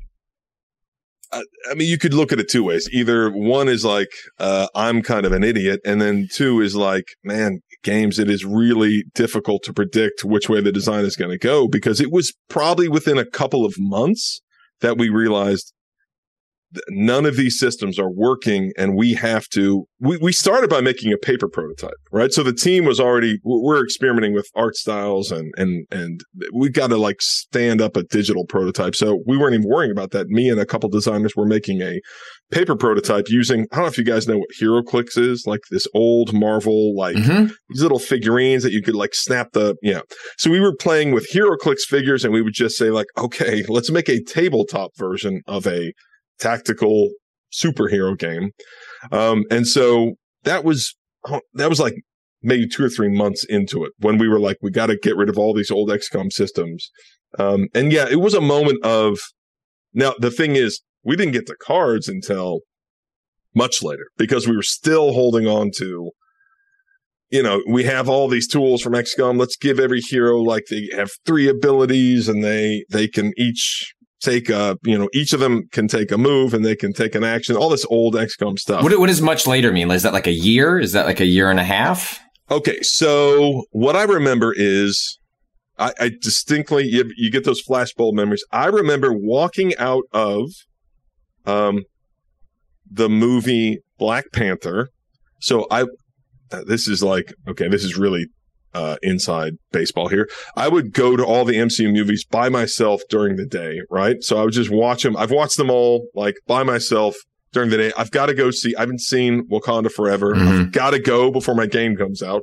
I mean, you could look at it two ways. Either one is like, I'm kind of an idiot. And then two is like, man, games, it is really difficult to predict which way the design is going to go, because it was probably within a couple of months that we realized none of these systems are working, and we have to. We started by making a paper prototype, right? So the team was already we're experimenting with art styles, and we got to like stand up a digital prototype. So we weren't even worrying about that. Me and a couple designers were making a paper prototype using. I don't know if you guys know what HeroClix is, like this old Marvel these little figurines that you could like snap So we were playing with HeroClix figures, and we would just say like, okay, let's make a tabletop version of a tactical superhero game. And so that was like maybe 2 or 3 months into it when we were like, we got to get rid of all these old XCOM systems. And yeah, it was a moment of, now the thing is, we didn't get the cards until much later because we were still holding on to, we have all these tools from XCOM. Let's give every hero, like they have 3 abilities, and they can each take each of them can take a move, and they can take an action, all this old XCOM stuff. What does much later mean? Is that like a year? Is that like a year and a half? Okay. So what I remember is I distinctly, you get those flashbulb memories. I remember walking out of, the movie Black Panther. So this is like, okay, this is really, inside baseball here. I would go to all the MCU movies by myself during the day, right? So I would just watch them. I've watched them all like by myself during the day. I've got to go see, I haven't seen Wakanda Forever. I've got to go before my game comes out.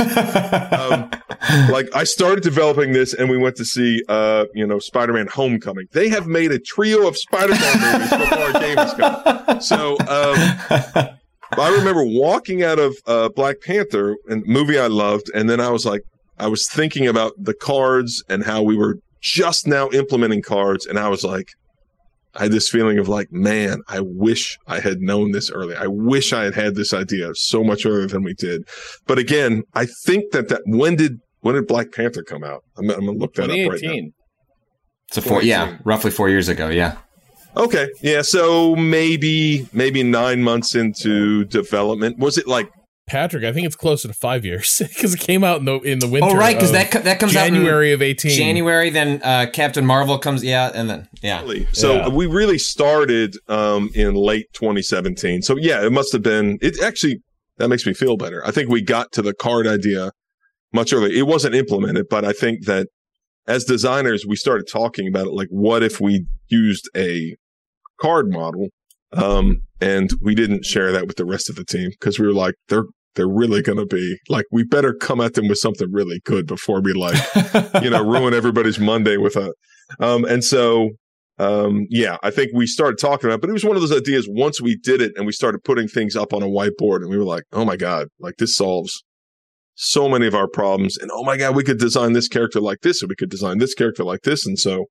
Like I started developing this, and we went to see, Spider-Man Homecoming. They have made a trio of Spider-Man movies before our game has come. So, I remember walking out of Black Panther, a movie I loved, and then I was thinking about the cards and how we were just now implementing cards, and I was like, I had this feeling of like, man, I wish I had known this early. I wish I had this idea so much earlier than we did. But again, I think that when did Black Panther come out? I'm gonna look that up right now. So roughly 4 years ago, yeah. Okay. Yeah. So maybe 9 months into development. Was it like Patrick? I think it's closer to 5 years because it came out in the winter. Oh, right. Because that comes January out of 18. January. Then Captain Marvel comes. Yeah. And then, yeah. So we really started in late 2017. So yeah, it must have been, that makes me feel better. I think we got to the card idea much earlier. It wasn't implemented, but I think that as designers, we started talking about it. Like, what if we used a card model? And we didn't share that with the rest of the team because we were like, they're really going to be like, we better come at them with something really good before we ruin everybody's Monday with and so yeah, I think we started talking about it, but it was one of those ideas once we did it and we started putting things up on a whiteboard and we were like, oh my God, like this solves so many of our problems. And oh my God, we could design this character like this, or we could design this character like this. And so,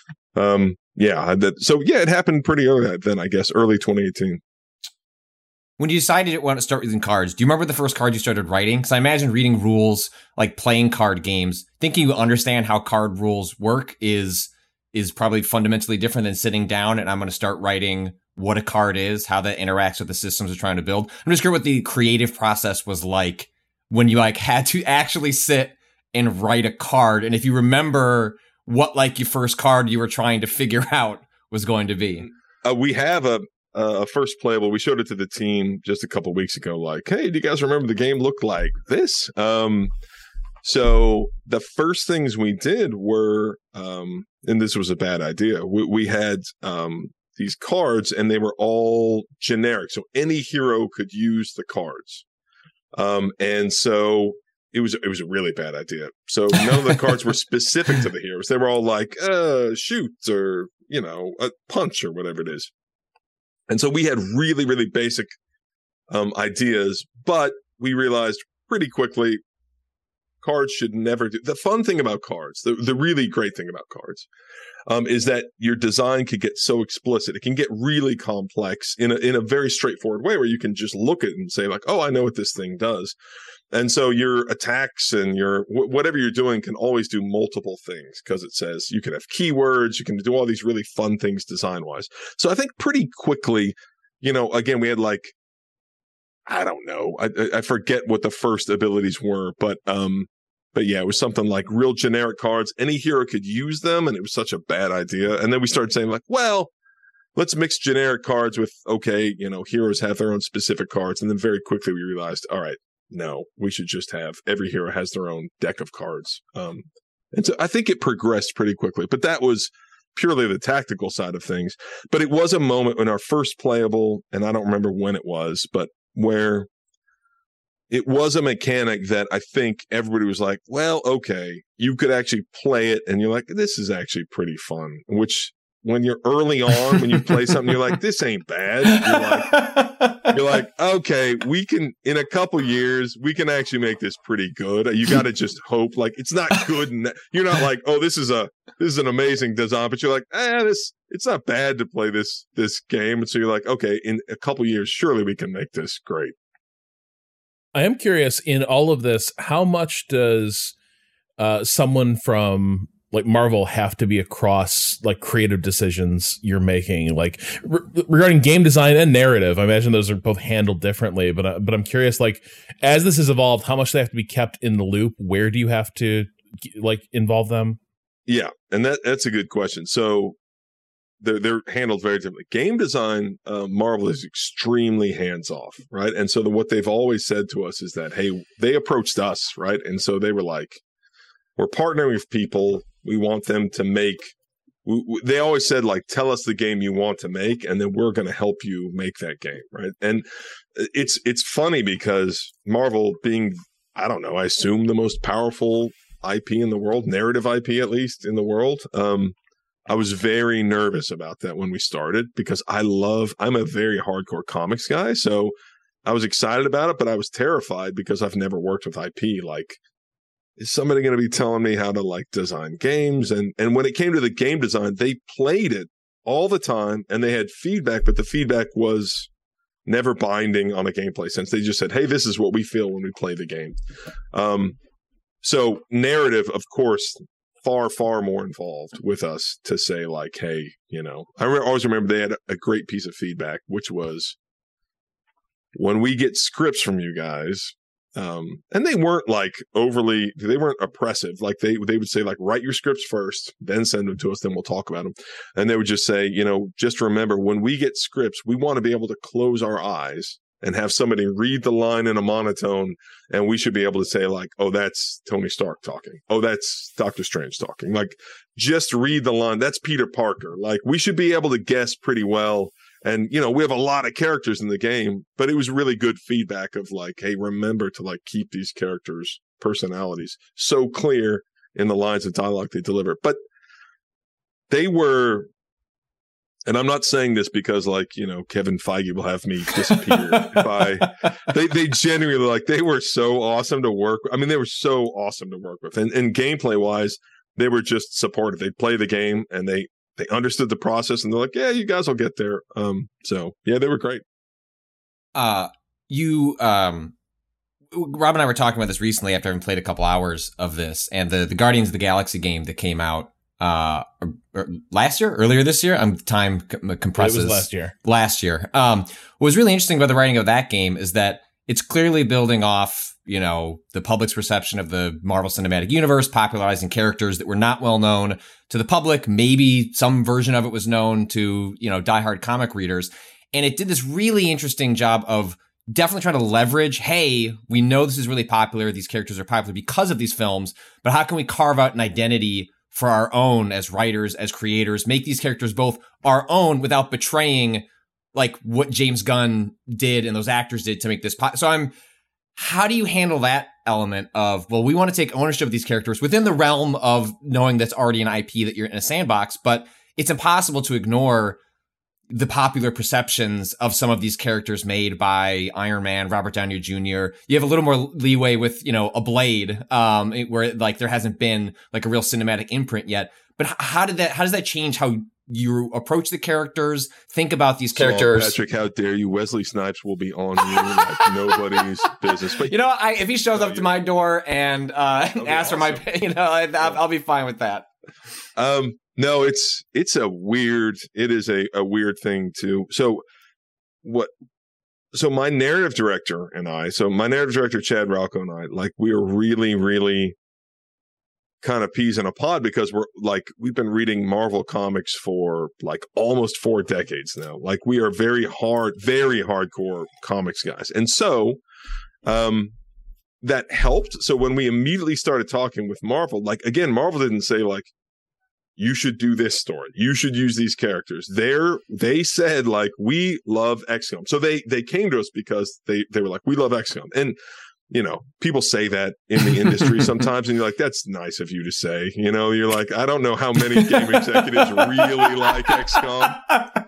it happened pretty early then, I guess, early 2018. When you decided you want to start using cards, do you remember the first card you started writing? Because I imagine reading rules, like playing card games, thinking you understand how card rules work is probably fundamentally different than sitting down and I'm going to start writing what a card is, how that interacts with the systems we're trying to build. I'm just curious what the creative process was like when you like had to actually sit and write a card. And if you remember what like your first card you were trying to figure out was going to be. We have a first playable. We showed it to the team just a couple weeks ago. Like, hey, do you guys remember the game looked like this? So the first things we did were, and this was a bad idea. We had these cards, and they were all generic, so any hero could use the cards. And so it was a really bad idea. So none of the cards were specific to the heroes. They were all like shoot or a punch or whatever it is. And so we had really, really basic ideas, but we realized pretty quickly cards should never do. The fun thing about cards, the really great thing about cards, is that your design could get so explicit. It can get really complex in a very straightforward way where you can just look at it and say like, oh, I know what this thing does. And so your attacks and your whatever you're doing can always do multiple things because it says you can have keywords, you can do all these really fun things design-wise. So I think pretty quickly, again, we had like, I don't know, I forget what the first abilities were, but yeah, it was something like real generic cards. Any hero could use them, and it was such a bad idea. And then we started saying like, well, let's mix generic cards with, heroes have their own specific cards. And then very quickly we realized, all right, no, we should just have every hero has their own deck of cards. And so I think it progressed pretty quickly, but that was purely the tactical side of things. But it was a moment in our first playable, and I don't remember when it was, but where it was a mechanic that I think everybody was like, well, okay, you could actually play it. And you're like, this is actually pretty fun, which when you're early on, when you play something, you're like, this ain't bad. You're like, okay, we can, in a couple years, we can actually make this pretty good. You got to just hope like it's not good. And you're not like, oh, this is an amazing design, but you're like, it's not bad to play this game. And so you're like, okay, in a couple years, surely we can make this great. I am curious in all of this, how much does someone from like Marvel have to be across like creative decisions you're making, like regarding game design and narrative? I imagine those are both handled differently, but I'm curious, like as this has evolved, how much they have to be kept in the loop? Where do you have to like involve them? Yeah, and that's a good question. So they're handled very differently. Game design, Marvel is extremely hands off, right? And so what they've always said to us is that, hey, they approached us, right? And so they were like, we're partnering with people. We want them to make. They always said, like, tell us the game you want to make, and then we're going to help you make that game, right? And it's funny because Marvel being, I don't know, I assume the most powerful IP in the world, narrative IP at least in the world. I was very nervous about that when we started because I'm a very hardcore comics guy. So I was excited about it, but I was terrified because I've never worked with IP. Like, is somebody going to be telling me how to like design games? And when it came to the game design, they played it all the time and they had feedback, but the feedback was never binding on a gameplay sense. They just said, hey, this is what we feel when we play the game. So narrative, of course, far, far more involved with us to say like, hey, I always remember they had a great piece of feedback, which was when we get scripts from you guys, and they weren't like they weren't oppressive. Like they would say like, write your scripts first, then send them to us, then we'll talk about them. And they would just say, just remember when we get scripts, we want to be able to close our eyes and have somebody read the line in a monotone, and we should be able to say like, oh, that's Tony Stark talking. Oh, that's Doctor Strange talking. Like, just read the line. That's Peter Parker. Like, we should be able to guess pretty well. And, we have a lot of characters in the game, but it was really good feedback of like, hey, remember to like keep these characters' personalities so clear in the lines of dialogue they deliver. But they were and I'm not saying this because Kevin Feige will have me disappear. They genuinely, like, they were so awesome to work with. I mean, they were so awesome to work with. And gameplay wise, they were just supportive. They'd play the game and they understood the process, and they're like, yeah, you guys will get there. So yeah, they were great. Rob and I were talking about this recently after having played a couple hours of this, and the Guardians of the Galaxy game that came out earlier this year. Time compresses. It was last year. What was really interesting about the writing of that game is that it's clearly building off, the public's perception of the Marvel Cinematic Universe, popularizing characters that were not well known to the public. Maybe some version of it was known to, diehard comic readers. And it did this really interesting job of definitely trying to leverage, hey, we know this is really popular. These characters are popular because of these films, but how can we carve out an identity for our own as writers, as creators, make these characters both our own without betraying like what James Gunn did and those actors did to make this how do you handle that element of, well, we want to take ownership of these characters within the realm of knowing that's already an IP that you're in a sandbox, but it's impossible to ignore the popular perceptions of some of these characters made by Iron Man, Robert Downey Jr. You have a little more leeway with, a Blade, where like there hasn't been like a real cinematic imprint yet. But how does that change how you approach the characters, think about these characters? Patrick, how dare you? Wesley Snipes will be on you like nobody's business. But if he shows up to my door and asks for my, I'll be fine with that. No, it is a weird thing too. So my narrative director Chad Rocco and I, like, we are really, really kind of peas in a pod because we've been reading Marvel comics for like almost 4 decades now. Like, we are very hardcore comics guys. And so, that helped. So when we immediately started talking with Marvel, like, again, Marvel didn't say like, you should do this story, you should use these characters. They said like, we love XCOM. So they came to us because they were like, we love XCOM. And people say that in the industry sometimes, and you're like, that's nice of you to say. You're like, I don't know how many game executives really like XCOM.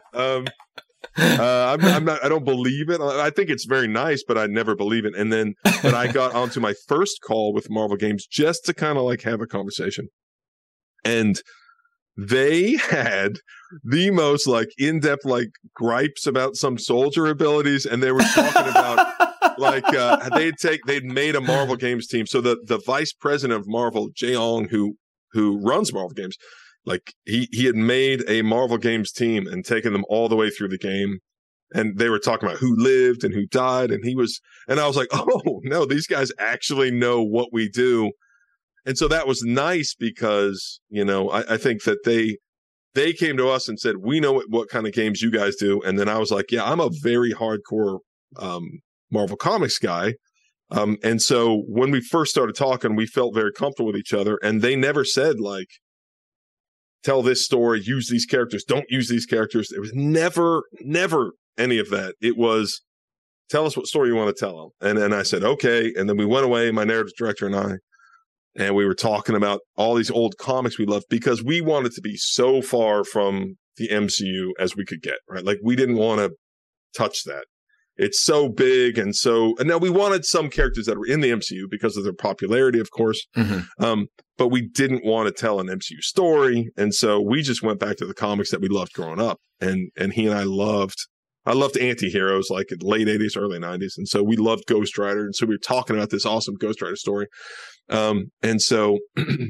I don't believe it. I think it's very nice, but I never believe it. But I got onto my first call with Marvel Games just to kind of like have a conversation, and they had the most like in-depth like gripes about some soldier abilities, and they were talking about like they'd made a Marvel Games team. So the vice president of Marvel, Jay Ong, who runs Marvel Games, like he had made a Marvel Games team and taken them all the way through the game, and they were talking about who lived and who died, and I was like, oh no, these guys actually know what we do. And so that was nice because, I think that they came to us and said, we know what kind of games you guys do. And then I was like, yeah, I'm a very hardcore Marvel Comics guy. And so when we first started talking, we felt very comfortable with each other. And they never said like, tell this story, use these characters, don't use these characters. There was never any of that. It was, tell us what story you want to tell them. And then I said, okay. And then we went away, my narrative director and I, and we were talking about all these old comics we loved because we wanted to be so far from the MCU as we could get, right? Like, we didn't want to touch that. It's so big. And now we wanted some characters that were in the MCU because of their popularity, of course. Mm-hmm. But we didn't want to tell an MCU story. And so we just went back to the comics that we loved growing up. And he and I loved anti-heroes like in the late 80s, early 90s. And so we loved Ghost Rider. And so we were talking about this awesome Ghost Rider story. And so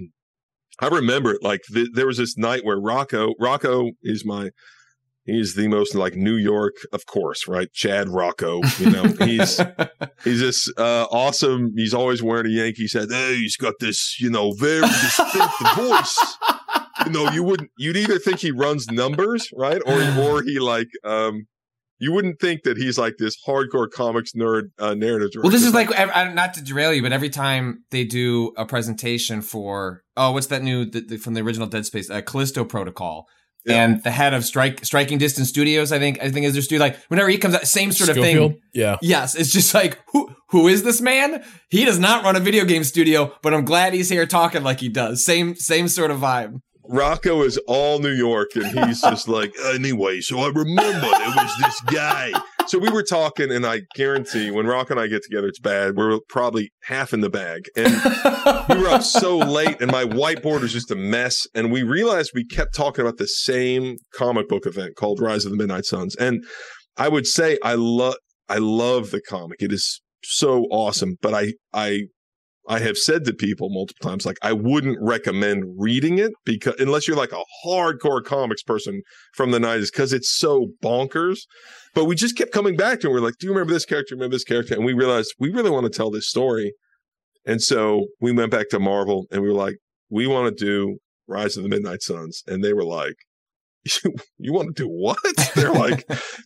I remember it like there was this night where Rocco is he's the most like New York, of course, right? Chad Rocco, he's this awesome. He's always wearing a Yankees hat. Hey, he's got this, very distinct voice. You'd either think he runs numbers, right? Or he like, you wouldn't think that he's like this hardcore comics nerd narrative director. Well, this is like, not to derail you, but every time they do a presentation for, what's that new, from the original Dead Space, Callisto Protocol. Yeah. And the head of Striking Distance Studios, I think is their studio. Like, whenever he comes out, same sort of thing. Yeah. Yes. It's just like, who is this man? He does not run a video game studio, but I'm glad he's here talking like he does. Same sort of vibe. Rocco is all New York, and he's just like, anyway, so I remember there was this guy. So we were talking, and I guarantee when Rocco and I get together, it's bad. We're probably half in the bag. And we were up so late, and my whiteboard was just a mess. And we realized we kept talking about the same comic book event called Rise of the Midnight Suns. And I would say I love the comic. It is so awesome. But I have said to people multiple times, like, I wouldn't recommend reading it because unless you're like a hardcore comics person from the 90s, because it's so bonkers. But we just kept coming back to it. We're like, do you remember this character? Remember this character? And we realized we really want to tell this story. And so we went back to Marvel and we were like, we want to do Rise of the Midnight Suns. And they were like, you want to do what? They're like,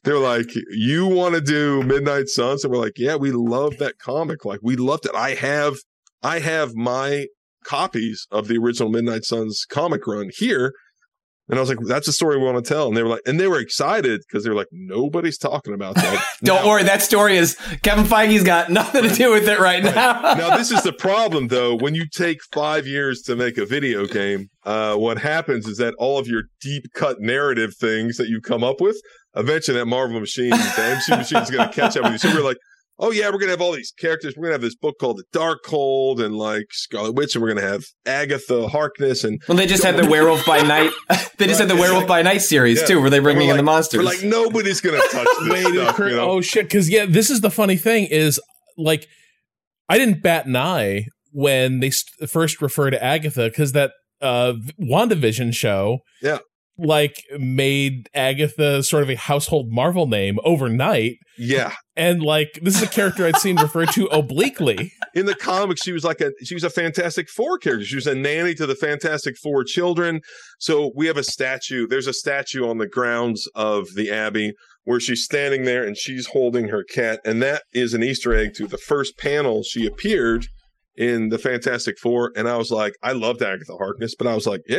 you want to do Midnight Suns? And we're like, yeah, we love that comic. Like, we loved it. I have my copies of the original Midnight Suns comic run here. And I was like, that's a story we want to tell. And they were excited because they were like, nobody's talking about that. Don't worry. That story is Kevin Feige's got nothing to do with it right now. Now, this is the problem, though. When you take 5 years to make a video game, what happens is that all of your deep cut narrative things that you come up with, eventually that Marvel machine, the MC machine is going to catch up with you. So we're like, oh yeah, we're going to have all these characters. We're going to have this book called The Darkhold and like Scarlet Witch, and we're going to have Agatha Harkness. And well, they just had the Werewolf by Night. They just had the Werewolf by Night series too, where they bring in the monsters. We're like, nobody's going to touch this stuff. You know? Oh shit! Because this is the funny thing is like, I didn't bat an eye when they first refer to Agatha because that WandaVision show, like made Agatha sort of a household Marvel name overnight. Yeah. And like, this is a character I'd seen referred to obliquely. In the comics, she was a Fantastic Four character. She was a nanny to the Fantastic Four children. So we have a statue. There's a statue on the grounds of the Abbey where she's standing there and she's holding her cat. And that is an Easter egg to the first panel she appeared in the Fantastic Four. And I was like, I loved Agatha Harkness, but I was like,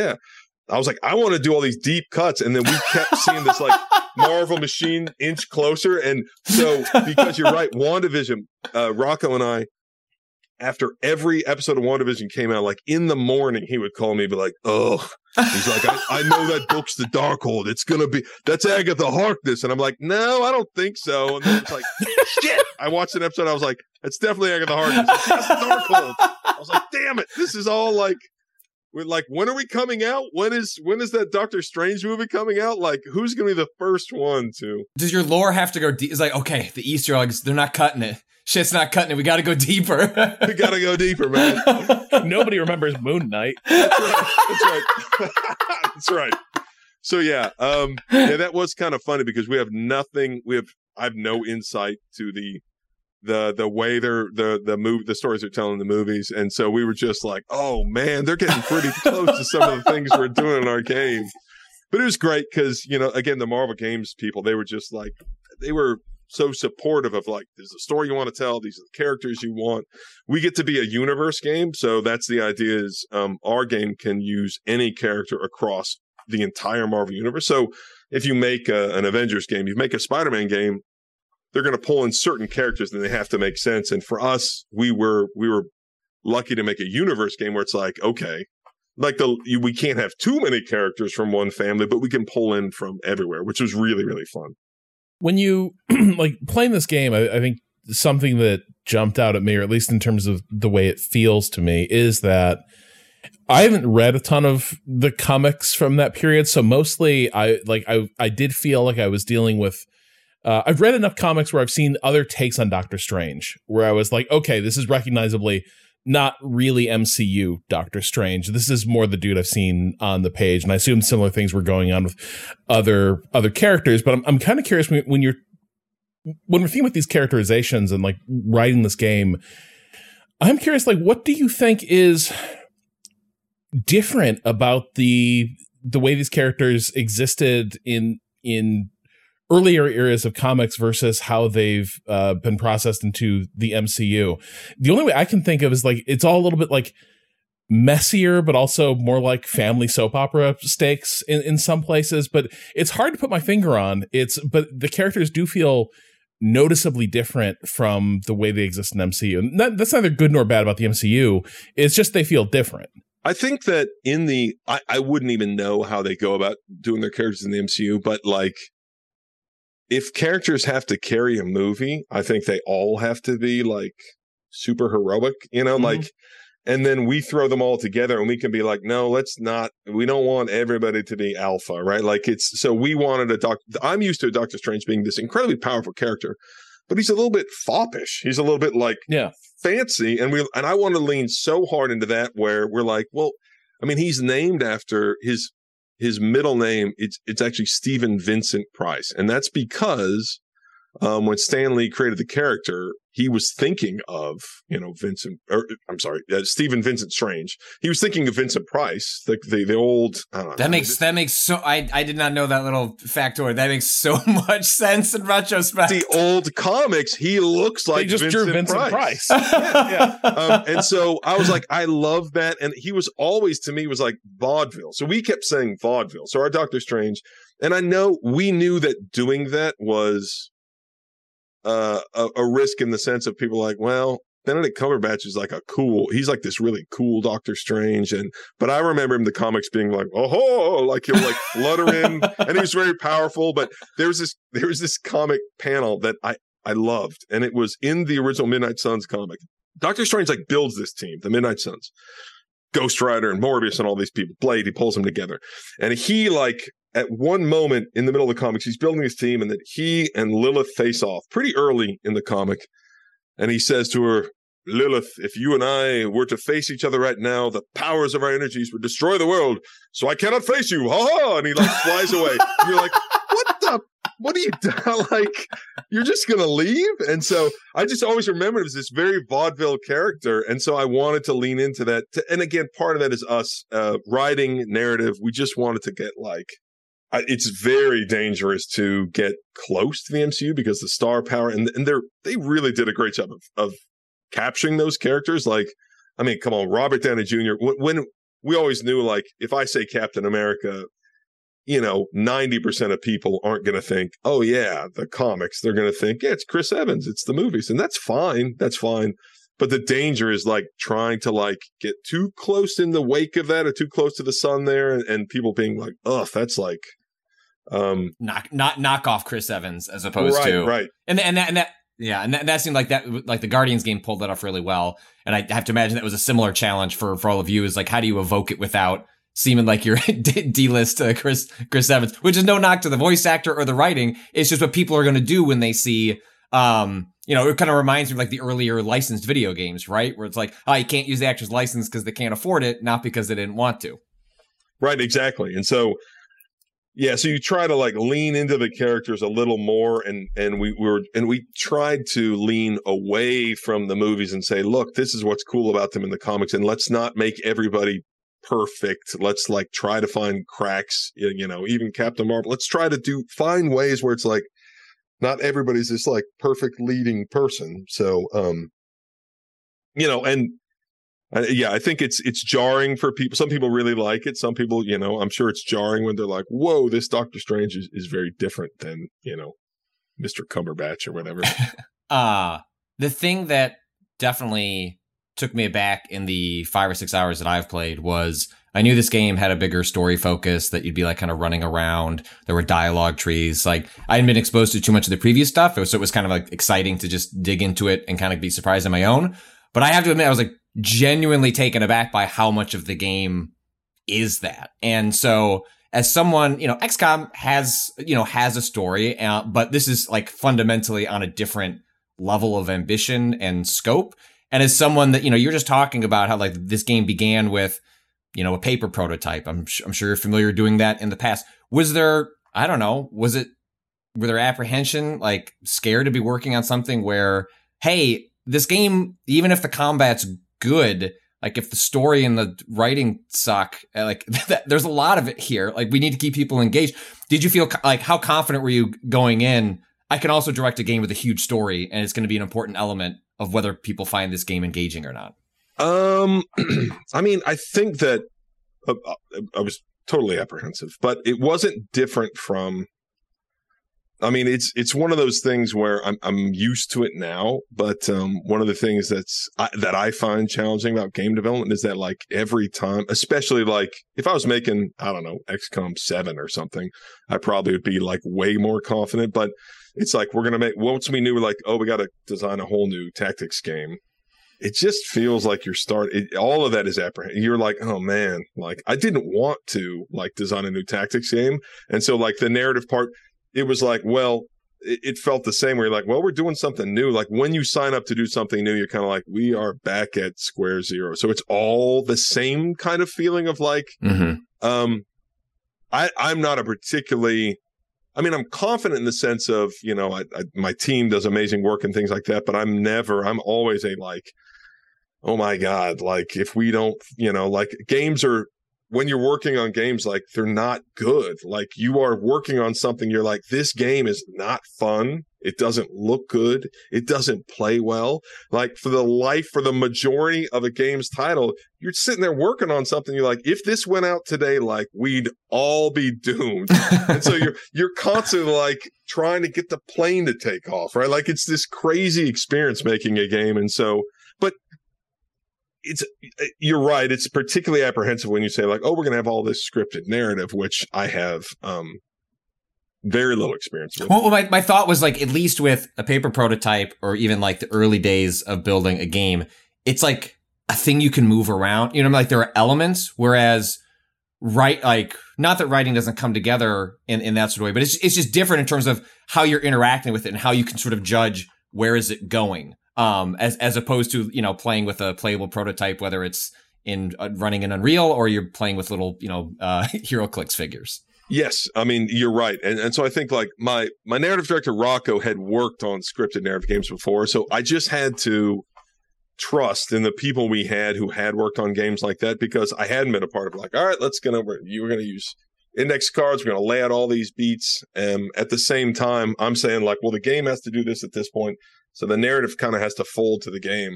I want to do all these deep cuts. And then we kept seeing this like Marvel machine inch closer. And so, because you're right, WandaVision, Rocco and I, after every episode of WandaVision came out, like in the morning, he would call me, be like, oh, he's like, I know that book's The Darkhold. That's Agatha Harkness. And I'm like, no, I don't think so. And then it's like, shit. I watched an episode. I was like, it's definitely Agatha Harkness. That's The Darkhold. I was like, damn it. This is all like, we're like, when are we coming out? When is that Doctor Strange movie coming out? Like, who's going to be the first one to? Does your lore have to go deep? It's like, okay, the Easter eggs, they're not cutting it. Shit's not cutting it. We got to go deeper. We got to go deeper, man. Nobody remembers Moon Knight. That's right. That's right. So yeah, that was kind of funny because we have nothing. I have no insight to the way the stories they're telling in the movies, and so we were just like, oh man, they're getting pretty close to some of the things we're doing in our game. But it was great because, you know, again, the Marvel Games people, they were just like, they were so supportive of like, there's a story you want to tell, these are the characters you want. We get to be a universe game, so that's the idea is our game can use any character across the entire Marvel universe. So if you make an Avengers game, you make a Spider-Man game, they're going to pull in certain characters and they have to make sense. And for us, we were lucky to make a universe game where it's like, okay, like we can't have too many characters from one family, but we can pull in from everywhere, which was really, really fun. When you like playing this game, I think something that jumped out at me, or at least in terms of the way it feels to me, is that I haven't read a ton of the comics from that period. So mostly I did feel like I was dealing with, I've read enough comics where I've seen other takes on Doctor Strange, where I was like, okay, this is recognizably not really MCU Doctor Strange. This is more the dude I've seen on the page. And I assume similar things were going on with other characters. But I'm kind of curious when we're thinking about these characterizations and like writing this game, I'm curious, like, what do you think is different about the way these characters existed in earlier eras of comics versus how they've been processed into the MCU? The only way I can think of is like, it's all a little bit like messier, but also more like family soap opera stakes in some places, but it's hard to put my finger on. But the characters do feel noticeably different from the way they exist in MCU. And that's neither good nor bad about the MCU. It's just they feel different. I think that I wouldn't even know how they go about doing their characters in the MCU, but like, if characters have to carry a movie, I think they all have to be like super heroic, like, and then we throw them all together and we can be like, no, we don't want everybody to be alpha, right? Like so we wanted I'm used to a Doctor Strange being this incredibly powerful character, but he's a little bit foppish. He's a little bit like fancy. And I want to lean so hard into that where we're like, well, I mean, he's named after his middle name. It's actually Stephen Vincent Price. And that's because when Stan Lee created the character, he was thinking of, Stephen Vincent Strange. He was thinking of Vincent Price, the old. I don't know, that makes so. I did not know that little factoid. That makes so much sense in retrospect. The old comics, he looks like they just drew Vincent Price. And so I was like, I love that, and he was always to me was like vaudeville. So we kept saying vaudeville. So our Doctor Strange, and I know we knew that doing that was a risk in the sense of people like, well, Benedict Cumberbatch is like he's like this really cool Doctor Strange, but I remember him in the comics being like, oh, like he'll like flutter in, and he was very powerful. But there was this comic panel that I loved, and it was in the original Midnight Suns comic. Doctor Strange like builds this team, the Midnight Suns, Ghost Rider and Morbius and all these people. Blade, he pulls them together, and he like. At one moment in the middle of the comics, he's building his team, and that he and Lilith face off pretty early in the comic. And he says to her, Lilith, if you and I were to face each other right now, the powers of our energies would destroy the world. So I cannot face you. Ha ha! And he like flies away. And you're like, what are you doing? Like, you're just going to leave? And so I just always remember it was this very vaudeville character. And so I wanted to lean into that. And again, part of that is us writing narrative. We just wanted to get like, it's very dangerous to get close to the MCU because the star power and they really did a great job of capturing those characters. Like, I mean, come on, Robert Downey Jr. When we always knew, like, if I say Captain America, 90% of people aren't going to think, oh yeah, the comics. They're going to think, yeah, it's Chris Evans, it's the movies, and that's fine. That's fine. But the danger is like trying to like get too close in the wake of that or too close to the sun there, and people being like, ugh, that's like. Knock off Chris Evans as opposed to right, and that seemed like that, like the Guardians game pulled that off really well, and I have to imagine that was a similar challenge for all of you. Is like, how do you evoke it without seeming like you're D-list Chris Evans, which is no knock to the voice actor or the writing. It's just what people are going to do when they see it kind of reminds me of like the earlier licensed video games, right? Where it's like, oh, you can't use the actor's license because they can't afford it, not because they didn't want to. Right, exactly. And so yeah, so you try to like lean into the characters a little more, and we tried to lean away from the movies and say, look, this is what's cool about them in the comics, and let's not make everybody perfect. Let's like try to find cracks, even Captain Marvel. Let's try to find ways where it's like not everybody's this like perfect leading person. So I think it's jarring for people. Some people really like it. Some people, I'm sure it's jarring when they're like, whoa, this Doctor Strange is very different than, Mr. Cumberbatch or whatever. The thing that definitely took me aback in the 5 or 6 hours that I've played was I knew this game had a bigger story focus, that you'd be like kind of running around. There were dialogue trees. Like, I hadn't been exposed to too much of the previous stuff. So it was kind of like exciting to just dig into it and kind of be surprised on my own. But I have to admit, I was like genuinely taken aback by how much of the game is that. And so as someone, XCOM has a story, but this is like fundamentally on a different level of ambition and scope. And as someone that, you're just talking about how like this game began with, a paper prototype. I'm sure you're familiar doing that in the past. Was there, I don't know, were there apprehension, like scared to be working on something where, hey, this game, even if the combat's good, like if the story and the writing suck, like there's a lot of it here. Like we need to keep people engaged. Did you feel like, how confident were you going in? I can also direct a game with a huge story, and it's going to be an important element of whether people find this game engaging or not. I mean, I think that I was totally apprehensive, but it wasn't different from I mean, it's one of those things where I'm used to it now, but one of the things that I find challenging about game development is that like every time, especially like if I was making, I don't know, XCOM 7 or something, I probably would be like way more confident. But it's like we're gonna make once we knew like, oh, we got to design a whole new tactics game. It just feels like all of that is apprehensive. You're like, oh man, like I didn't want to like design a new tactics game, and so like the narrative part. It was like, well, it felt the same where you're like, well, we're doing something new. Like when you sign up to do something new, you're kind of like, we are back at square zero. So it's all the same kind of feeling of like, I'm not a particularly, I mean, I'm confident in the sense of, you know, my team does amazing work and things like that, but I'm always a like, oh my God, like if we don't, you know, like games are, when you're working on games, like they're not good. Like you are working on something. You're like, this game is not fun. It doesn't look good. It doesn't play well. Like for the majority of a game's title, you're sitting there working on something. You're like, if this went out today, like we'd all be doomed. And so you're constantly like trying to get the plane to take off, right? Like it's this crazy experience making a game. And so, but you're right. It's particularly apprehensive when you say like, oh, we're going to have all this scripted narrative, which I have very little experience with. Well, my thought was like, at least with a paper prototype or even like the early days of building a game, it's like a thing you can move around. You know, like there are elements, whereas like not that writing doesn't come together in that sort of way, but it's just different in terms of how you're interacting with it and how you can sort of judge where is it going. As opposed to, you know, playing with a playable prototype, whether it's in running in Unreal or you're playing with little, you know, HeroClix figures. Yes. I mean, you're right. And so I think like my narrative director, Rocco, had worked on scripted narrative games before. So I just had to trust in the people we had who had worked on games like that, because I hadn't been a part of it. Like, all right, you were going to use index cards. We're going to lay out all these beats. At the same time, I'm saying like, well, the game has to do this at this point. So the narrative kind of has to fold to the game.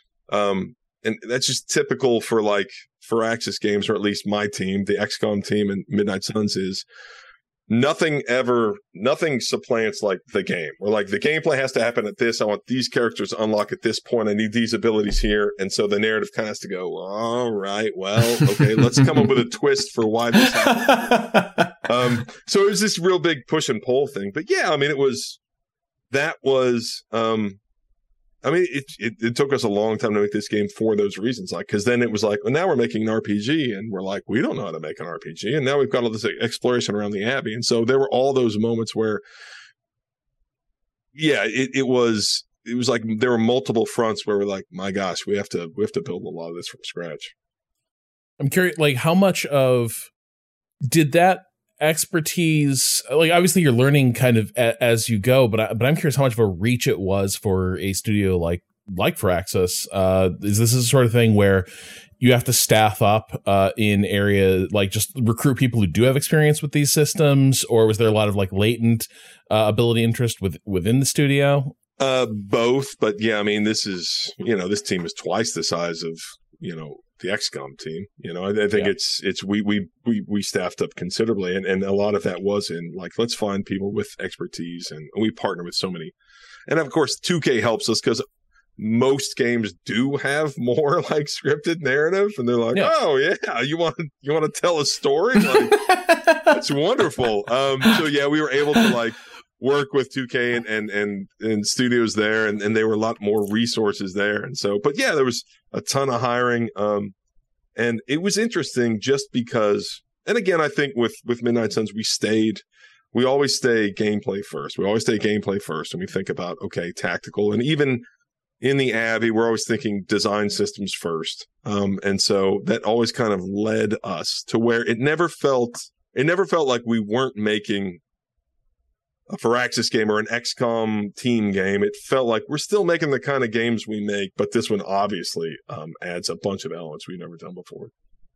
And that's just typical for Axis games, or at least my team, the XCOM team and Midnight Suns, is nothing supplants like the game. Or like the gameplay has to happen at this. I want these characters to unlock at this point. I need these abilities here. And so the narrative kind of has to go, all right, well, okay, let's come up with a twist for why this happened. So it was this real big push and pull thing. But yeah, I mean, it took us a long time to make this game for those reasons. Like, because then it was like, well, now we're making an RPG, and we're like, we don't know how to make an RPG, and now we've got all this exploration around the Abbey, and so there were all those moments where, yeah, it was like there were multiple fronts where we're like, my gosh, we have to build a lot of this from scratch. I'm curious, like, how much did that expertise, like obviously you're learning kind of as you go, but I'm curious how much of a reach it was for a studio like Firaxis. Is this the sort of thing where you have to staff up in area, like just recruit people who do have experience with these systems, or was there a lot of like latent ability interest within the studio? Both, but yeah, I mean, this team is twice the size of, you know, the XCOM team. You know, I think we staffed up considerably, and a lot of that was in like, let's find people with expertise, and we partner with so many. And of course 2K helps us because most games do have more like scripted narrative, and they're like, oh yeah, you want to tell a story? Like, that's wonderful. So yeah, we were able to like work with 2K and studios there, and there were a lot more resources there. And so, but yeah, there was a ton of hiring. And it was interesting just because, and again, I think with Midnight Suns, we always stay gameplay first. We always stay gameplay first. And we think about, okay, tactical. And even in the Abbey, we're always thinking design systems first. And so that always kind of led us to where it never felt like we weren't making a Firaxis game or an XCOM team game. It felt like we're still making the kind of games we make, but this one obviously adds a bunch of elements we've never done before.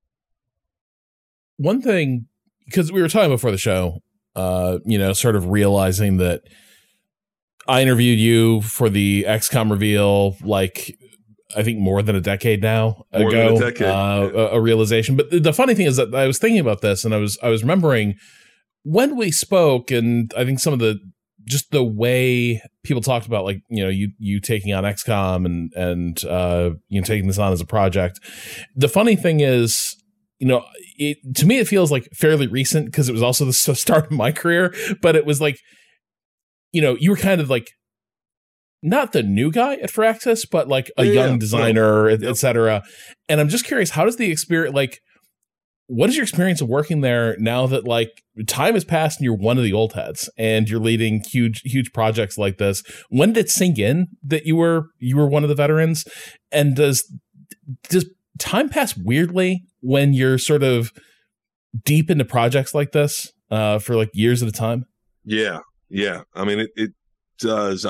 One thing, because we were talking before the show, sort of realizing that I interviewed you for the XCOM reveal, like, I think more than a decade now ago, a realization. But the funny thing is that I was thinking about this, and I was remembering when we spoke, and I think some of the just the way people talked about, like, you know, you taking on XCOM and you know, taking this on as a project. The funny thing is, you know, to me, it feels like fairly recent because it was also the start of my career, but it was like, you know, you were kind of like not the new guy at Firaxis, but like a young designer, et cetera. And I'm just curious, how does the experience, like, what is your experience of working there now that like time has passed and you're one of the old heads and you're leading huge projects like this? When did it sink in that you were one of the veterans? And does time pass weirdly when you're sort of deep into projects like this for like years at a time? Yeah. I mean, it does.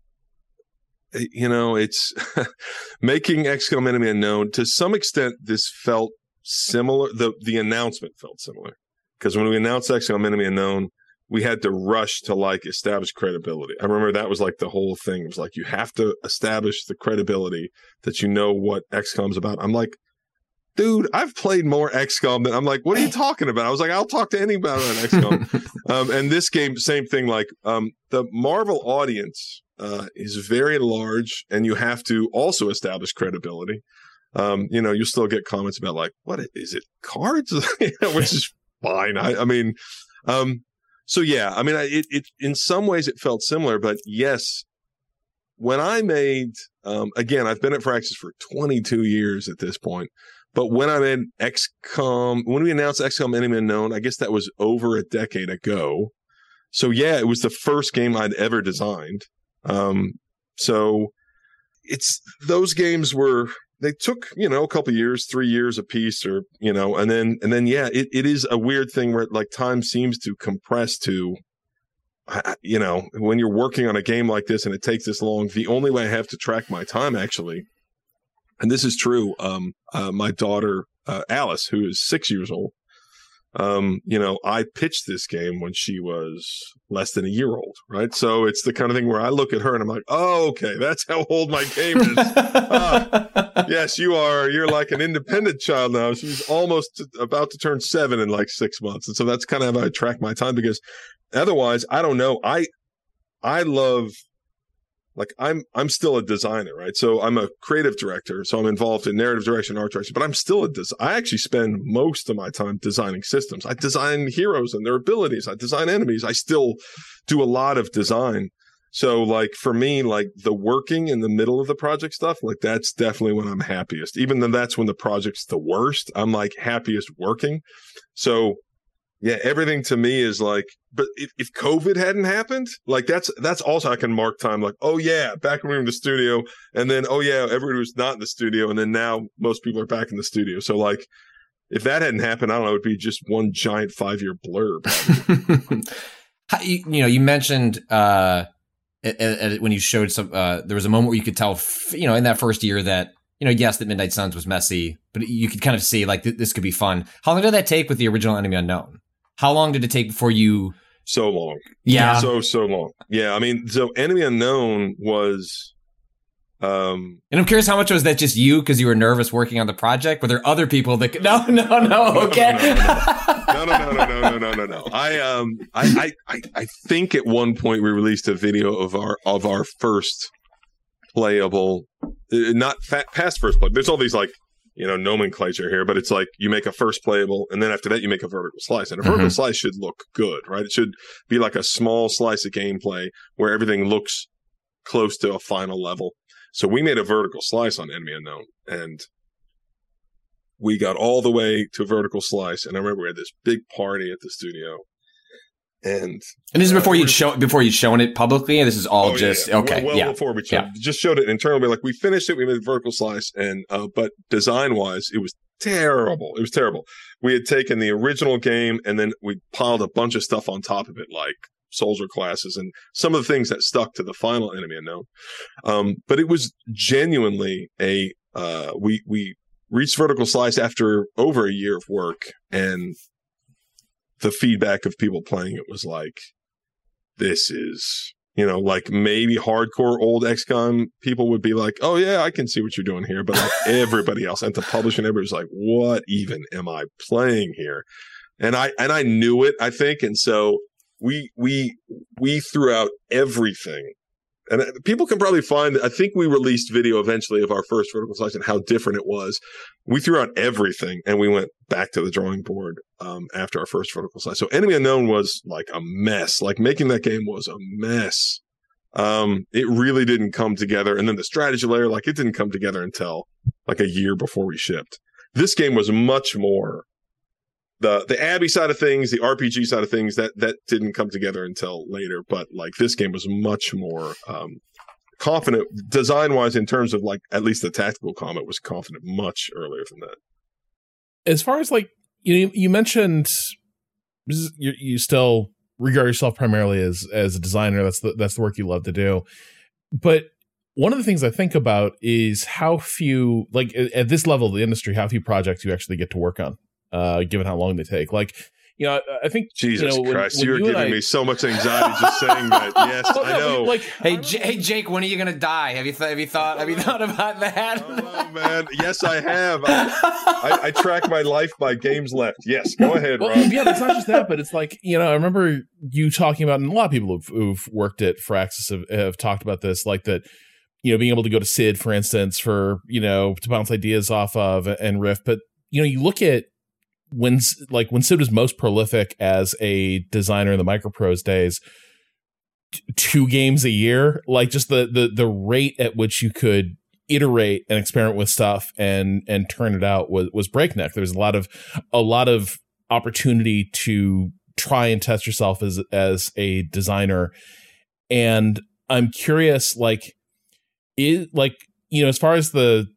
You know, it's making XCOM Enemy Unknown, to some extent, this felt similar. The announcement felt similar because when we announced XCOM Enemy Unknown, we had to rush to like establish credibility. I remember that was like the whole thing. It was like, you have to establish the credibility that you know what XCOM's about. I'm like, dude, I've played more XCOM than, I'm like, what are you talking about? I was like, I'll talk to anybody on XCOM. And this game, same thing. Like, the Marvel audience is very large, and you have to also establish credibility. You know, you still get comments about like, what is it, cards? Which is fine. I mean, so yeah, I mean, it in some ways it felt similar, but yes, when I made, again, I've been at Firaxis for 22 years at this point. But when I made XCOM, when we announced XCOM Enemy Unknown, I guess that was over a decade ago. So yeah, it was the first game I'd ever designed. So it's, those games they took, you know, a couple years, 3 years a piece, or, you know, and then yeah, it is a weird thing where like time seems to compress to, you know, when you're working on a game like this and it takes this long, the only way I have to track my time actually, and this is true, my daughter, Alice, who is 6 years old, you know, I pitched this game when she was less than a year old, right? So it's the kind of thing where I look at her and I'm like, oh, okay, that's how old my game is. Yes, you are. You're like an independent child now. She's almost about to turn 7 in like 6 months. And so that's kind of how I track my time, because otherwise, I don't know. I love, like, I'm still a designer, right? So I'm a creative director, so I'm involved in narrative direction, art direction, but I'm still I actually spend most of my time designing systems. I design heroes and their abilities. I design enemies. I still do a lot of design. So like for me, like the working in the middle of the project stuff, like that's definitely when I'm happiest. Even though that's when the project's the worst, I'm like happiest working. So yeah, everything to me is like, but if COVID hadn't happened, like that's also, I can mark time like, oh yeah, back when we were in the studio, and then, oh yeah, everybody was not in the studio, and then now most people are back in the studio. So like, if that hadn't happened, I don't know, it'd be just one giant 5-year blurb. You know, you mentioned when you showed some, there was a moment where you could tell, you know, in that first year that, you know, yes, that Midnight Suns was messy, but you could kind of see like this could be fun. How long did that take with the original Enemy Unknown? How long did it take before you? So long. Yeah. So long. Yeah. I mean, so Enemy Unknown was, and I'm curious, how much was that just you because you were nervous working on the project? Were there other people that could, no, okay. No. I think at one point we released a video of our first playable, not past first play. There's all these like, you know, nomenclature here, but it's like you make a first playable, and then after that you make a vertical slice, and a vertical slice should look good, right? It should be like a small slice of gameplay where everything looks close to a final level. So we made a vertical slice on Enemy Unknown, and we got all the way to a vertical slice. And I remember we had this big party at the studio, and this is before you'd shown it publicly. This is all okay. Well, before we just showed it internally. Like we finished it, we made a vertical slice, and but design wise, it was terrible. It was terrible. We had taken the original game and then we piled a bunch of stuff on top of it, like soldier classes and some of the things that stuck to the final Enemy Unknown. But it was genuinely we reached vertical slice after over a year of work, and the feedback of people playing it was like, this is, you know, like maybe hardcore old XCOM people would be like, oh yeah, I can see what you're doing here. But like everybody else and the publisher, everybody was like, what even am I playing here? And I knew it, I think. And so we threw out everything. And people can probably find, I think we released video eventually of our first vertical slice and how different it was. We threw out everything and we went back to the drawing board after our first vertical slice. So Enemy Unknown was like a mess. Like making that game was a mess. It really didn't come together. And then the strategy layer, like it didn't come together until like a year before we shipped. This game was much more the Abby side of things, the RPG side of things, that didn't come together until later. But like this game was much more confident design wise in terms of like at least the tactical combat was confident much earlier than that. As far as like you mentioned, you still regard yourself primarily as a designer. That's the work you love to do. But one of the things I think about is how few, like at this level of the industry, how few projects you actually get to work on. Given how long they take. Like, I think Jesus Christ, you're giving me so much anxiety just saying that. Yes, I know. Like, hey, Jake, when are you gonna die? Have you thought about that? Oh man, yes, I have. I track my life by games left. Yes, go ahead, Rob. Yeah, it's not just that, but it's like I remember you talking about, and a lot of people who've worked at Firaxis have talked about this, like that. Being able to go to Sid, for instance, for to bounce ideas off of and riff. But you look at when Sid was most prolific as a designer in the Microprose days, 2 games a year, like just the rate at which you could iterate and experiment with stuff and turn it out was breakneck. There's a lot of opportunity to try and test yourself as a designer. And I'm curious, as far as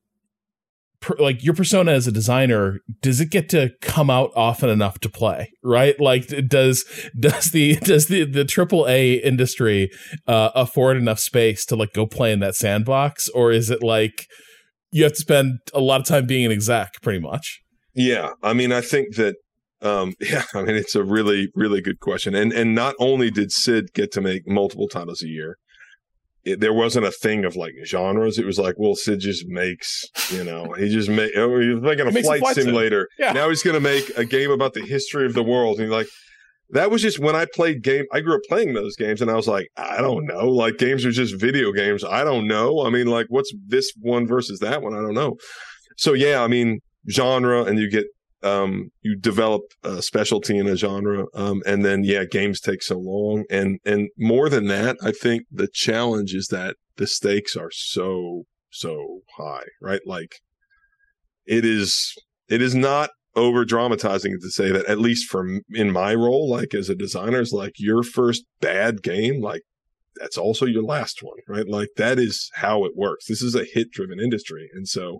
your persona as a designer, does it get to come out often enough to play, right? Like, does the AAA industry afford enough space to go play in that sandbox, or is it like you have to spend a lot of time being an exec, pretty much? Yeah, I mean, I think that it's a really, really good question, and not only did Sid get to make multiple titles a year. There wasn't a thing of genres. It was like, well, Sid just makes, he just he was making a flight simulator. Yeah. Now he's going to make a game about the history of the world. And that was just when I played game. I grew up playing those games and I was like, I don't know. Like games are just video games. I don't know. I mean, what's this one versus that one? I don't know. So yeah, I mean, genre, and you get, you develop a specialty in a genre. And then, games take so long. And more than that, I think the challenge is that the stakes are so high, right? Like it is not over dramatizing to say that, at least in my role, as a designer, is your first bad game, that's also your last one, right? Like that is how it works. This is a hit driven industry. And so,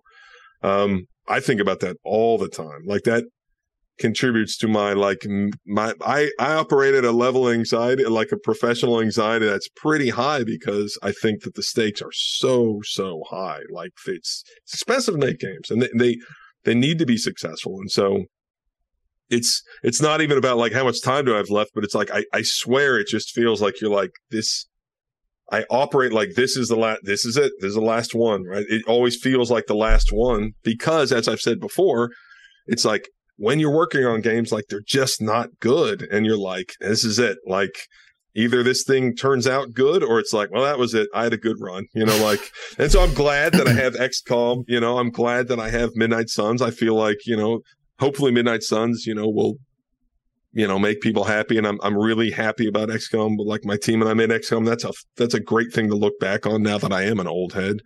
I think about that all the time. Like that contributes to my I operate at a level of anxiety, like a professional anxiety that's pretty high, because I think that the stakes are so high. Like it's expensive to make games, and they need to be successful. And so it's not even about how much time do I have left, but it's I swear it just feels like you're like this. I operate like this is it. This is the last one, right? It always feels like the last one because, as I've said before, it's like when you're working on games, they're just not good. And you're like, this is it. Either this thing turns out good or it's well, that was it. I had a good run, and so I'm glad that I have XCOM, I'm glad that I have Midnight Suns. I feel like, hopefully Midnight Suns, will, make people happy. And I'm really happy about XCOM. But my team and I made XCOM. That's a great thing to look back on now that I am an old head.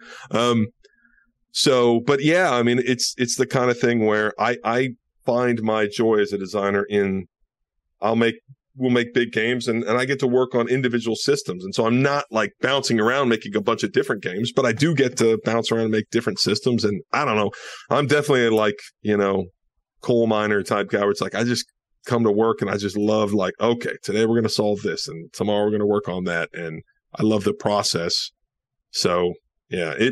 But yeah, I mean, it's the kind of thing where I find my joy as a designer in, we'll make big games and I get to work on individual systems. And so I'm not bouncing around making a bunch of different games, but I do get to bounce around and make different systems. And I don't know, I'm definitely a coal miner type guy where it's I just come to work and I just love okay, today we're going to solve this and tomorrow we're going to work on that. And I love the process. So yeah, it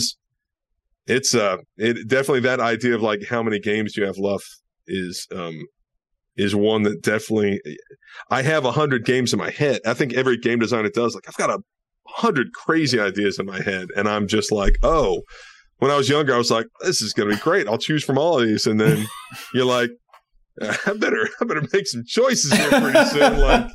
definitely, that idea of how many games you have left is one that definitely, I have 100 games in my head. I think every game designer does. I've got 100 crazy ideas in my head and I'm just oh, when I was younger, I was this is going to be great. I'll choose from all of these. And then you're I better make some choices here pretty soon. Like,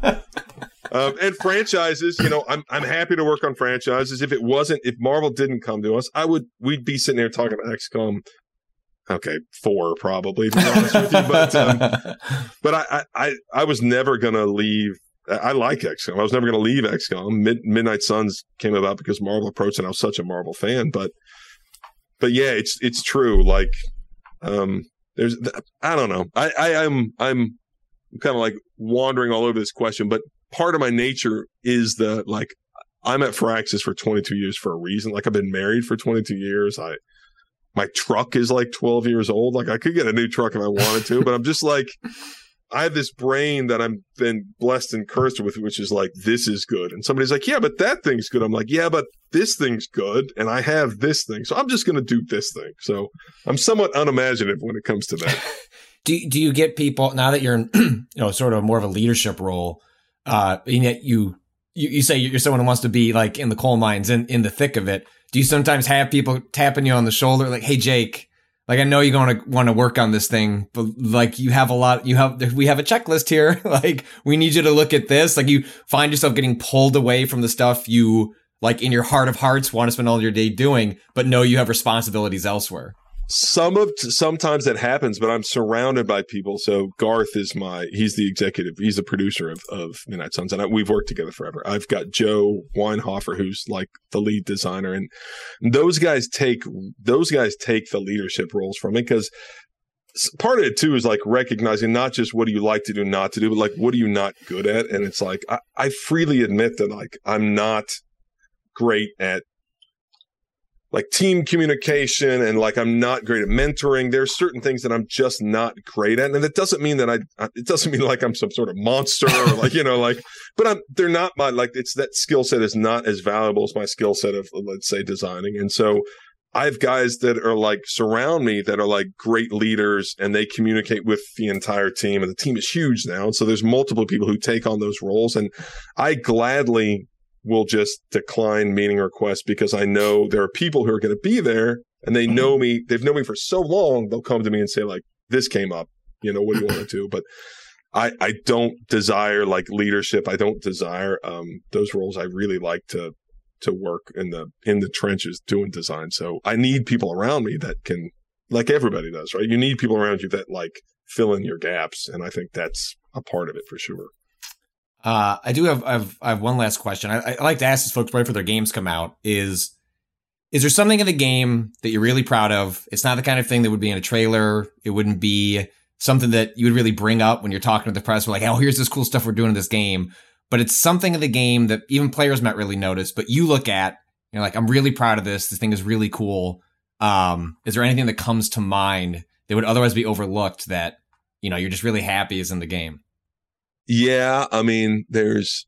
and franchises, I'm happy to work on franchises. If Marvel didn't come to us, we'd be sitting there talking about XCOM. Okay, 4 probably, to be honest with you. But I was never gonna leave. I like XCOM. I was never gonna leave XCOM. Midnight Suns came about because Marvel approached, and I was such a Marvel fan. But yeah, it's true. Like, there's, I don't know. I'm kind of like wandering all over this question, but part of my nature is I'm at Firaxis for 22 years for a reason. Like, I've been married for 22 years. My truck is like 12 years old. Like, I could get a new truck if I wanted to, but I'm just like, I have this brain that I'm been blessed and cursed with, which is like, this is good. And somebody's like, yeah, but that thing's good. I'm like, yeah, but this thing's good. And I have this thing. So I'm just going to do this thing. So I'm somewhat unimaginative when it comes to that. Do you get people, now that you're in, sort of more of a leadership role, and yet you say you're someone who wants to be like in the coal mines, in the thick of it. Do you sometimes have people tapping you on the shoulder like, hey, Jake, like, I know you're going to want to work on this thing, but like we have a checklist here. Like, we need you to look at this. Like, you find yourself getting pulled away from the stuff you, like, in your heart of hearts want to spend all your day doing, but know you have responsibilities elsewhere. Sometimes that happens, but I'm surrounded by people. So Garth is he's the executive, he's the producer of Midnight Suns, and we've worked together forever. I've got Joe Weinhofer, who's like the lead designer, and those guys take the leadership roles from me, because part of it too is like recognizing not just what do you like to do, not to do, but like what are you not good at. And it's like I freely admit that like I'm not great at like team communication, and like I'm not great at mentoring. There's certain things that I'm just not great at, and that doesn't mean that it doesn't mean like I'm some sort of monster or like but they're not my, like, it's that skill set is not as valuable as my skill set of, let's say, designing. And so I have guys that are like surround me that are like great leaders, and they communicate with the entire team, and the team is huge now. And so there's multiple people who take on those roles, and I gladly will just decline meeting requests, because I know there are people who are going to be there, and they know me. They've known me for so long. They'll come to me and say like, this came up, what do you want to do? But I don't desire like leadership. I don't desire those roles. I really like to work in the trenches doing design. So I need people around me that can, like everybody does, right? You need people around you that like fill in your gaps. And I think that's a part of it for sure. I do have one last question. I like to ask these folks right before their games come out is there something in the game that you're really proud of? It's not the kind of thing that would be in a trailer. It wouldn't be something that you would really bring up when you're talking to the press. We're like, oh, here's this cool stuff we're doing in this game. But it's something in the game that even players might really notice, but you look at, you're like, I'm really proud of this. This thing is really cool. Is there anything that comes to mind that would otherwise be overlooked that, you're just really happy is in the game? Yeah, I mean, there's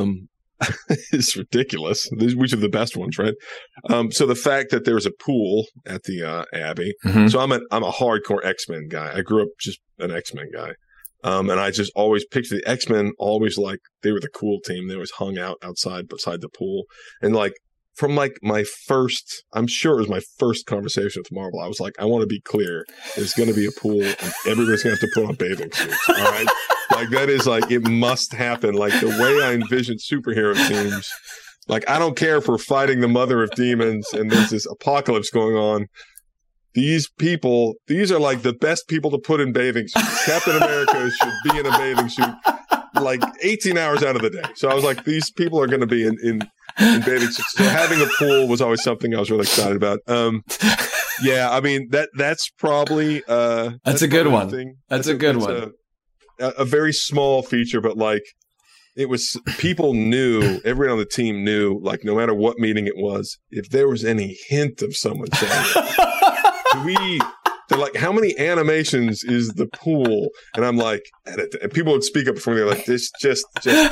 it's ridiculous. Which of the best ones, right? So the fact that there's a pool at the Abbey. Mm-hmm. So I'm a hardcore X-Men guy. I grew up just an X-Men guy, and I just always pictured the X-Men always like they were the cool team. They always hung out outside beside the pool, and like from like my first, I'm sure it was my first conversation with Marvel, I was like, I want to be clear. There's going to be a pool, and everybody's going to have to put on bathing suits. All right. Like, that is like, it must happen. Like, the way I envision superhero teams, like, I don't care if we're fighting the mother of demons and there's this apocalypse going on. These are like the best people to put in bathing suits. Captain America should be in a bathing suit like 18 hours out of the day. So I was like, these people are going to be in bathing suits. So having a pool was always something I was really excited about. Yeah, I mean, that's probably that's a good one. That's a good one. A very small feature, but like it was, people knew, everyone on the team knew, like no matter what meeting it was, if there was any hint of someone saying, they're like, how many animations is the pool? And I'm like, edit. And people would speak up before me. They're like, this just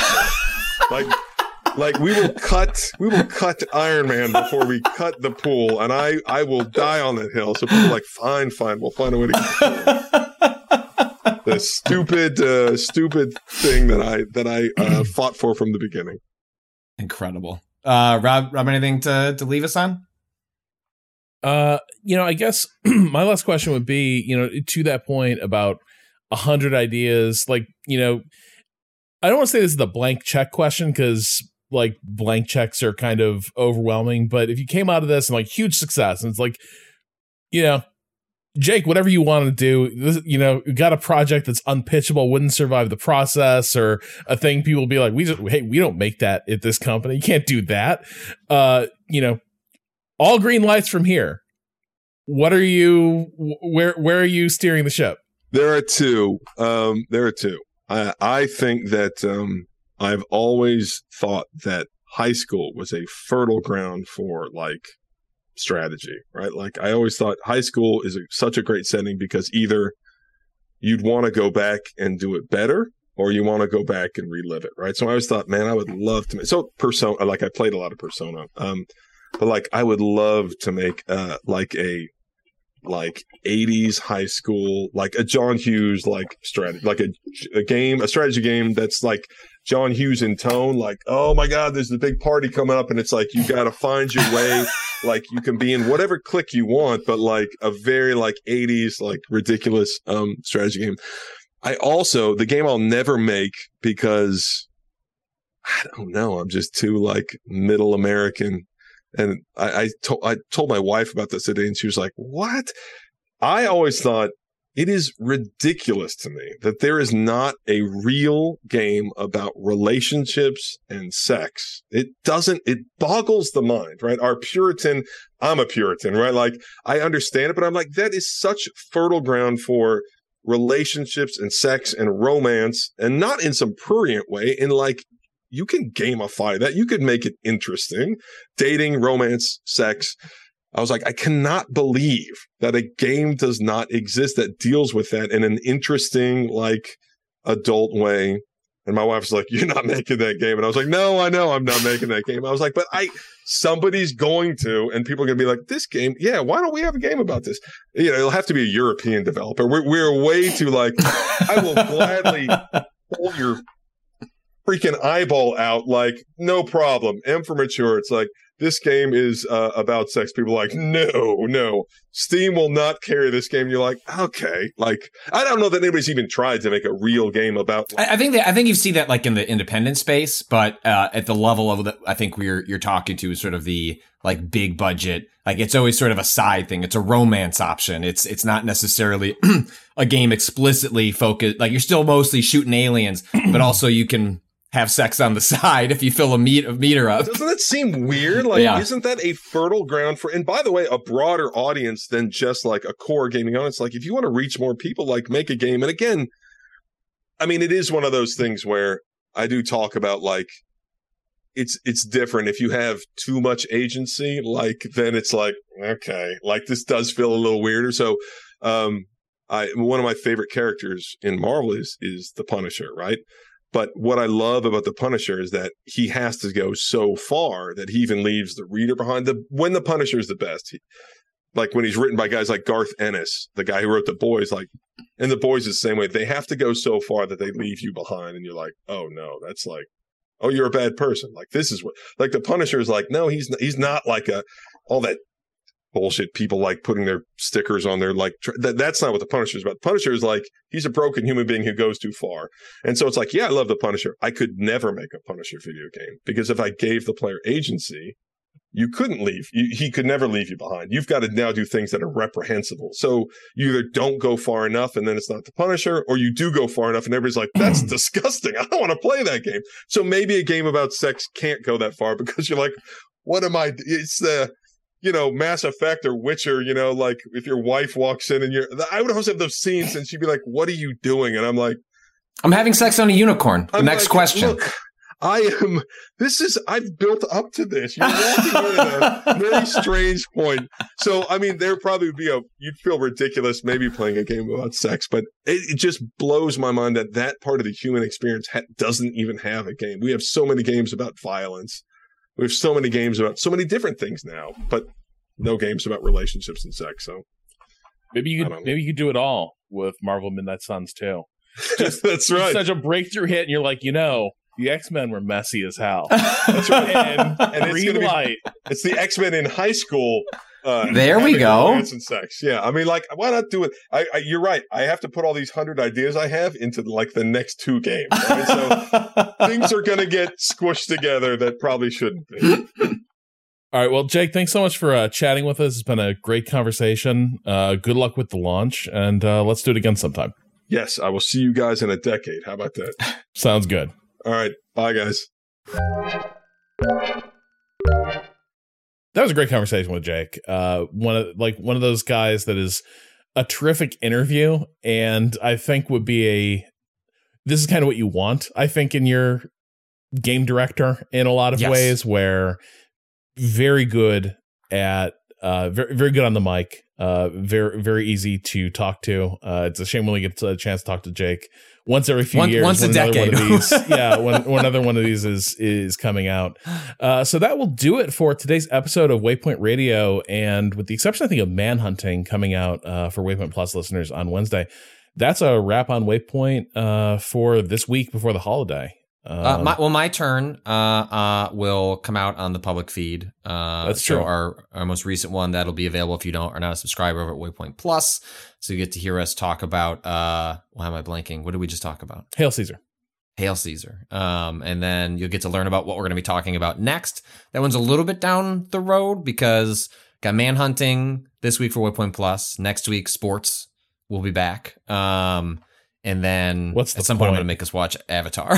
like we will cut Iron Man before we cut the pool, and I will die on that hill. So people are like, fine, we'll find a way to get the pool. The stupid thing that I fought for from the beginning. Incredible. Rob, anything to leave us on? I guess my last question would be, to that point about 100 ideas. Like, you know, I don't want to say this is the blank check question because like blank checks are kind of overwhelming. But if you came out of this and like huge success and it's like, you know, Jake, whatever you want to do, this, you know, you got a project that's unpitchable, wouldn't survive the process, or a thing people be like, we don't make that at this company. You can't do that. You know, all green lights from here. What are you? Where are you steering the ship? There are two. I think that I've always thought that high school was a fertile ground for like strategy, right? Like I always thought high school is such a great setting because either you'd want to go back and do it better or you want to go back and relive it, right? So I always thought, man, I would love to make, so Persona, like I played a lot of Persona, but like I would love to make like a 80s high school, like a John Hughes like strategy, like a strategy game that's like John Hughes in tone, like, oh my God, there's the big party coming up and it's like you got to find your way. Like you can be in whatever clique you want, but like a very like 80s like ridiculous strategy game. The game I'll never make because I don't know, I'm just too like middle American. And I told my wife about this today and she was like, what? I always thought it is ridiculous to me that there is not a real game about relationships and sex. It boggles the mind, right? I'm a Puritan, right? Like I understand it, but I'm like, that is such fertile ground for relationships and sex and romance, and not in some prurient way, in like, you can gamify that. You could make it interesting. Dating, romance, sex. I was like, I cannot believe that a game does not exist that deals with that in an interesting, like, adult way. And my wife was like, you're not making that game. And I was like, no, I know I'm not making that game. I was like, but somebody's going to, and people are going to be like, this game, yeah, why don't we have a game about this? You know, it'll have to be a European developer. We're way too like, I will gladly pull your freaking eyeball out, like, no problem. M for mature. It's like, this game is about sex. People are like, no, Steam will not carry this game. You're like, okay. Like, I don't know that anybody's even tried to make a real game about. I think you see that like in the independent space, but at the level of I think you're talking to is sort of the like big budget. Like it's always sort of a side thing. It's a romance option. It's not necessarily a game explicitly focused. Like you're still mostly shooting aliens, but also you can have sex on the side if you fill a meter up. Doesn't that seem weird? Like, yeah. Isn't that a fertile ground for, and by the way, a broader audience than just like a core gaming audience? Like, if you want to reach more people, like make a game. And again, I mean, it is one of those things where I do talk about like, it's different. If you have too much agency, like, then it's like, okay, like this does feel a little weirder. So, one of my favorite characters in Marvel is the Punisher, right? But what I love about the Punisher is that he has to go so far that he even leaves the reader behind. When the Punisher is the best, like when he's written by guys like Garth Ennis, the guy who wrote The Boys, like, and The Boys is the same way. They have to go so far that they leave you behind, and you're like, oh no, that's like, oh, you're a bad person. Like this is what, like the Punisher is like, no, he's not like all that bullshit people like putting their stickers on their like that's not what the Punisher is about. The Punisher is like, he's a broken human being who goes too far. And so it's like, yeah, I love the Punisher. I could never make a Punisher video game because if I gave the player agency, you couldn't leave. He could never leave you behind. You've got to now do things that are reprehensible. So you either don't go far enough and then it's not the Punisher, or you do go far enough and everybody's like, that's disgusting. I don't want to play that game. So maybe a game about sex can't go that far because you're like, what am I? It's the, you know, Mass Effect or Witcher, you know, like if your wife walks in and I would always have those scenes and she'd be like, what are you doing? And I'm like, I'm having sex on a unicorn. Next question. Look, I've built up to this. You're walking in at a very strange point. So, I mean, there probably would be you'd feel ridiculous maybe playing a game about sex, but it just blows my mind that part of the human experience doesn't even have a game. We have so many games about violence. We have so many games about so many different things now, but no games about relationships and sex. So maybe you could do it all with Marvel Midnight Suns too. That's right. Such a breakthrough hit, and you're like, you know, the X-Men were messy as hell. That's right. And it's green light. It's the X-Men in high school, There we having go. romance and sex. Yeah, I mean, like, why not do it? You're right. I have to put all these 100 ideas I have into like the next 2 games. Right? So things are going to get squished together that probably shouldn't be. All right. Well, Jake, thanks so much for chatting with us. It's been a great conversation. Good luck with the launch, and let's do it again sometime. Yes, I will see you guys in a decade. How about that? Sounds good. All right. Bye, guys. That was a great conversation with Jake. One of those guys that is a terrific interview, and I think this is kind of what you want, I think, in your game director in a lot of ways, where very good at very, very good on the mic, very, very easy to talk to. It's a shame when we get a chance to talk to Jake once every few years. Once a decade. One of these, when another one of these is coming out. So that will do it for today's episode of Waypoint Radio. And with the exception, I think, of Manhunting coming out for Waypoint Plus listeners on Wednesday, that's a wrap on Waypoint for this week before the holiday. My turn will come out on the public feed. That's so true. Our most recent one, that'll be available if you are not a subscriber over at Waypoint Plus. So you get to hear us talk about why am I blanking? What did we just talk about? Hail Caesar. Hail Caesar. And then you'll get to learn about what we're going to be talking about next. That one's a little bit down the road because got Manhunting this week for Waypoint Plus. Next week, sports will be back. And then What's the at some point I'm point? going to make us watch Avatar.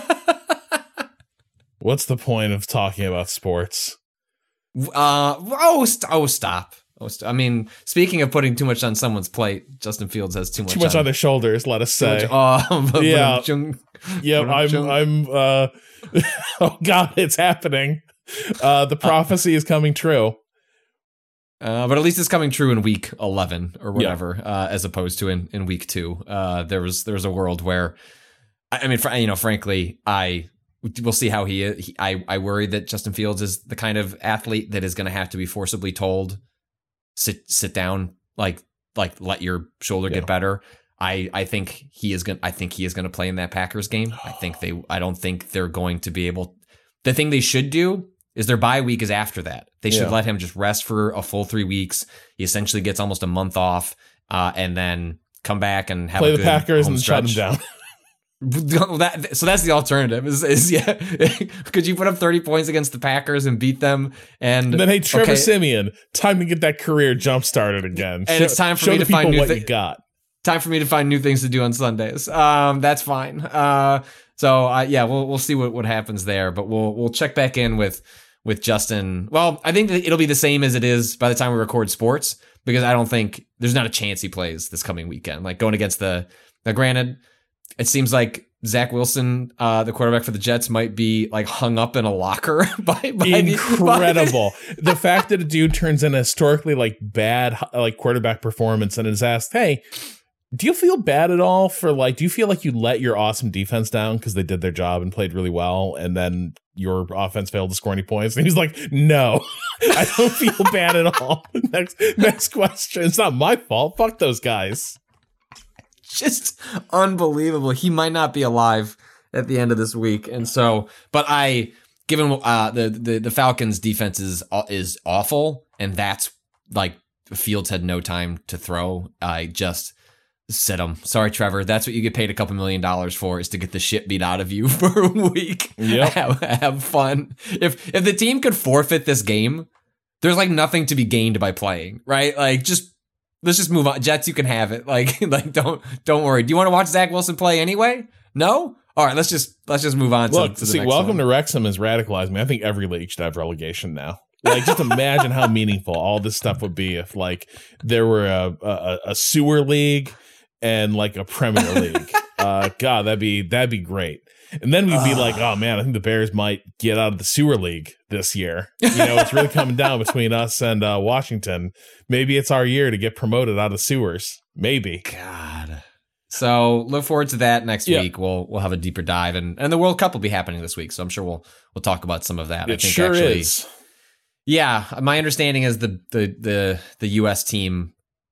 What's the point of talking about sports? Stop. I mean, speaking of putting too much on someone's plate, Justin Fields has too much on their shoulders, let us say. Yeah. Yep, I'm oh God, it's happening. The prophecy is coming true. But at least it's coming true in week 11 or whatever, as opposed to in week 2. There was a world where, I mean, frankly, we'll see how he is. I worry that Justin Fields is the kind of athlete that is going to have to be forcibly told, sit down, like let your shoulder get better. I think he is going to play in that Packers game. I don't think they're going to be able. The thing they should do is their bye week is after that. They should let him just rest for a full 3 weeks. He essentially gets almost a month off, and then come back and have play a the good Packers home and shut stretch. them down. So that's the alternative. Is could you put up 30 points against the Packers and beat them? And then, hey, Trevor Siemian, time to get that career jump started again. And it's time for me to find new what you got. Time for me to find new things to do on Sundays. That's fine. We'll see what happens there, but we'll check back in with Justin. Well, I think that it'll be the same as it is by the time we record sports, because I don't think there's not a chance he plays this coming weekend. Like going against now granted, it seems like Zach Wilson, the quarterback for the Jets, might be like hung up in a locker by incredible. The fact that a dude turns in a historically like bad like quarterback performance and is asked, hey, do you feel bad at all for do you feel like you let your awesome defense down because they did their job and played really well and then your offense failed to score any points? And he's like, no, I don't feel bad at all. Next question. It's not my fault. Fuck those guys. Just unbelievable. He might not be alive at the end of this week. And so, but given the Falcons defense is awful, and that's like Fields had no time to throw. I just sit him. Sorry, Trevor. That's what you get paid a couple $1 million for, is to get the shit beat out of you for a week. Yep. Have fun. If the team could forfeit this game, there's like nothing to be gained by playing, right? Like let's just move on. Jets, you can have it. Like don't worry. Do you want to watch Zach Wilson play anyway? No? All right, let's just move on to the next Welcome one. to Wrexham has radicalized me. I think every league should have relegation now. Like, just imagine how meaningful all this stuff would be if like there were a sewer league and like a Premier League. God, that'd be great. And then we'd be like, oh man, I think the Bears might get out of the sewer league this year. It's really coming down between us and Washington. Maybe it's our year to get promoted out of sewers. Maybe. God. So look forward to that next week. We'll have a deeper dive, and the World Cup will be happening this week. So I'm sure we'll talk about some of that. It sure is. Yeah, my understanding is the U.S. team,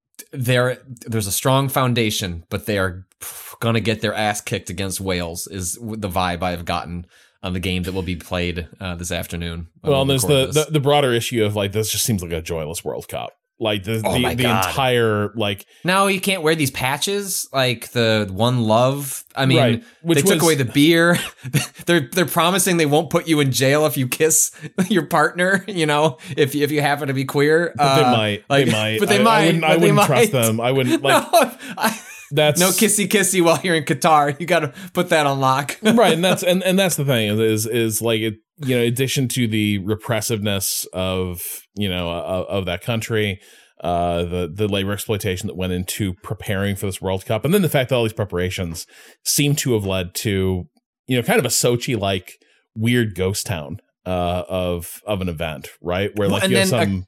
there's a strong foundation, but they are going to get their ass kicked against Wales is the vibe I've gotten the game that will be played this afternoon. Well, and there's the broader issue of like, this just seems like a joyless World Cup. Like the entire like. No, you can't wear these patches like the One Love. I mean, right. They took away the beer. they're promising they won't put you in jail if you kiss your partner. You know, if you happen to be queer. But they might. Like, they might. But they might. I wouldn't trust them. I wouldn't like. That's no kissy while you're in Qatar. You got to put that on lock. Right, and that's the thing is like it, you know, in addition to the repressiveness of, you know, of that country, the labor exploitation that went into preparing for this World Cup, and then the fact that all these preparations seem to have led to, you know, kind of a Sochi like weird ghost town of an event, right? Where like you have some.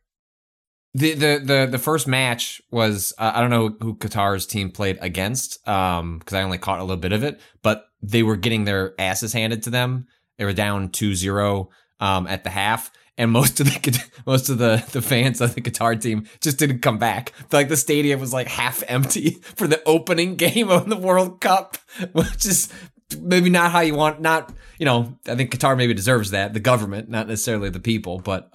The first match was I don't know who Qatar's team played against because I only caught a little bit of it, but they were getting their asses handed to them. They were down 2-0 at the half, and most of the fans of the Qatar team just didn't come back. Like the stadium was like half empty for the opening game of the World Cup, which is maybe not how you want. Not, you know, I think Qatar maybe deserves that, the government, not necessarily the people, but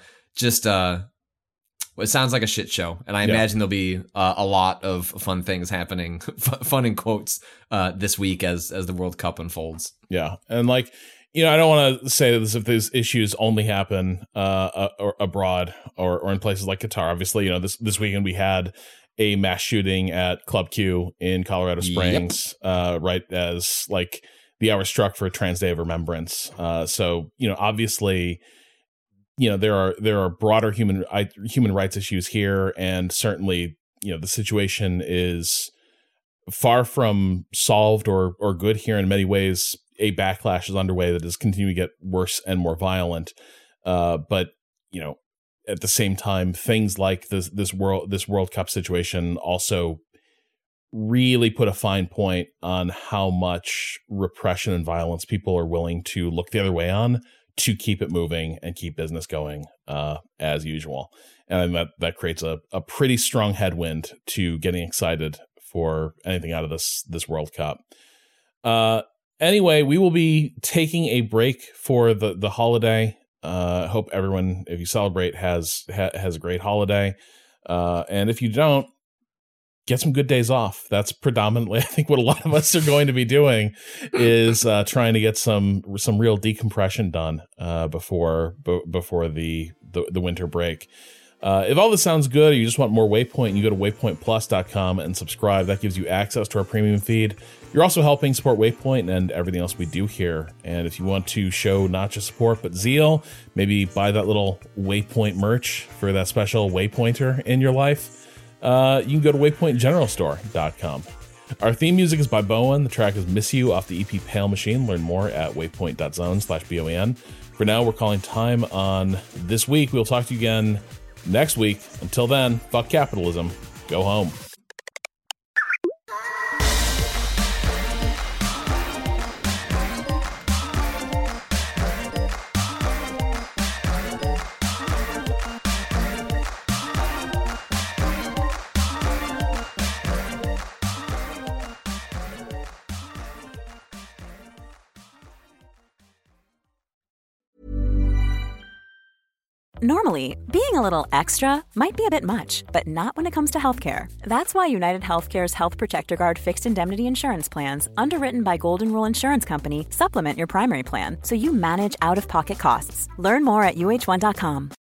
it sounds like a shit show, and I imagine there'll be a lot of fun things happening, fun in quotes, this week as the World Cup unfolds. Yeah, and like, you know, I don't want to say that if these issues only happen or abroad or in places like Qatar. Obviously, you know, this weekend we had a mass shooting at Club Q in Colorado Springs, right as like the hour struck for Trans Day of Remembrance. So, you know, obviously, you know, there are broader human rights issues here, and certainly, you know, the situation is far from solved or good here. In many ways, a backlash is underway that is continuing to get worse and more violent. But, you know, at the same time, things like this World Cup situation also really put a fine point on how much repression and violence people are willing to look the other way on to keep it moving and keep business going as usual. And that creates a pretty strong headwind to getting excited for anything out of this World Cup. Anyway, we will be taking a break for the holiday. Hope everyone, if you celebrate, has a great holiday. And if you don't, get some good days off. That's predominantly, I think, what a lot of us are going to be doing is trying to get some real decompression done before the winter break. If all this sounds good, or you just want more Waypoint, you go to waypointplus.com and subscribe. That gives you access to our premium feed. You're also helping support Waypoint and everything else we do here. And if you want to show not just support, but zeal, maybe buy that little Waypoint merch for that special Waypointer in your life. You can go to waypointgeneralstore.com. Our theme music is by Bowen. The track is Miss You off the EP Pale Machine. Learn more at waypoint.zone/BON. For now, we're calling time on this week. We'll talk to you again next week. Until then, fuck capitalism. Go home. Normally, being a little extra might be a bit much, but not when it comes to healthcare. That's why United Healthcare's Health Protector Guard fixed indemnity insurance plans, underwritten by Golden Rule Insurance Company, supplement your primary plan so you manage out-of-pocket costs. Learn more at uh1.com.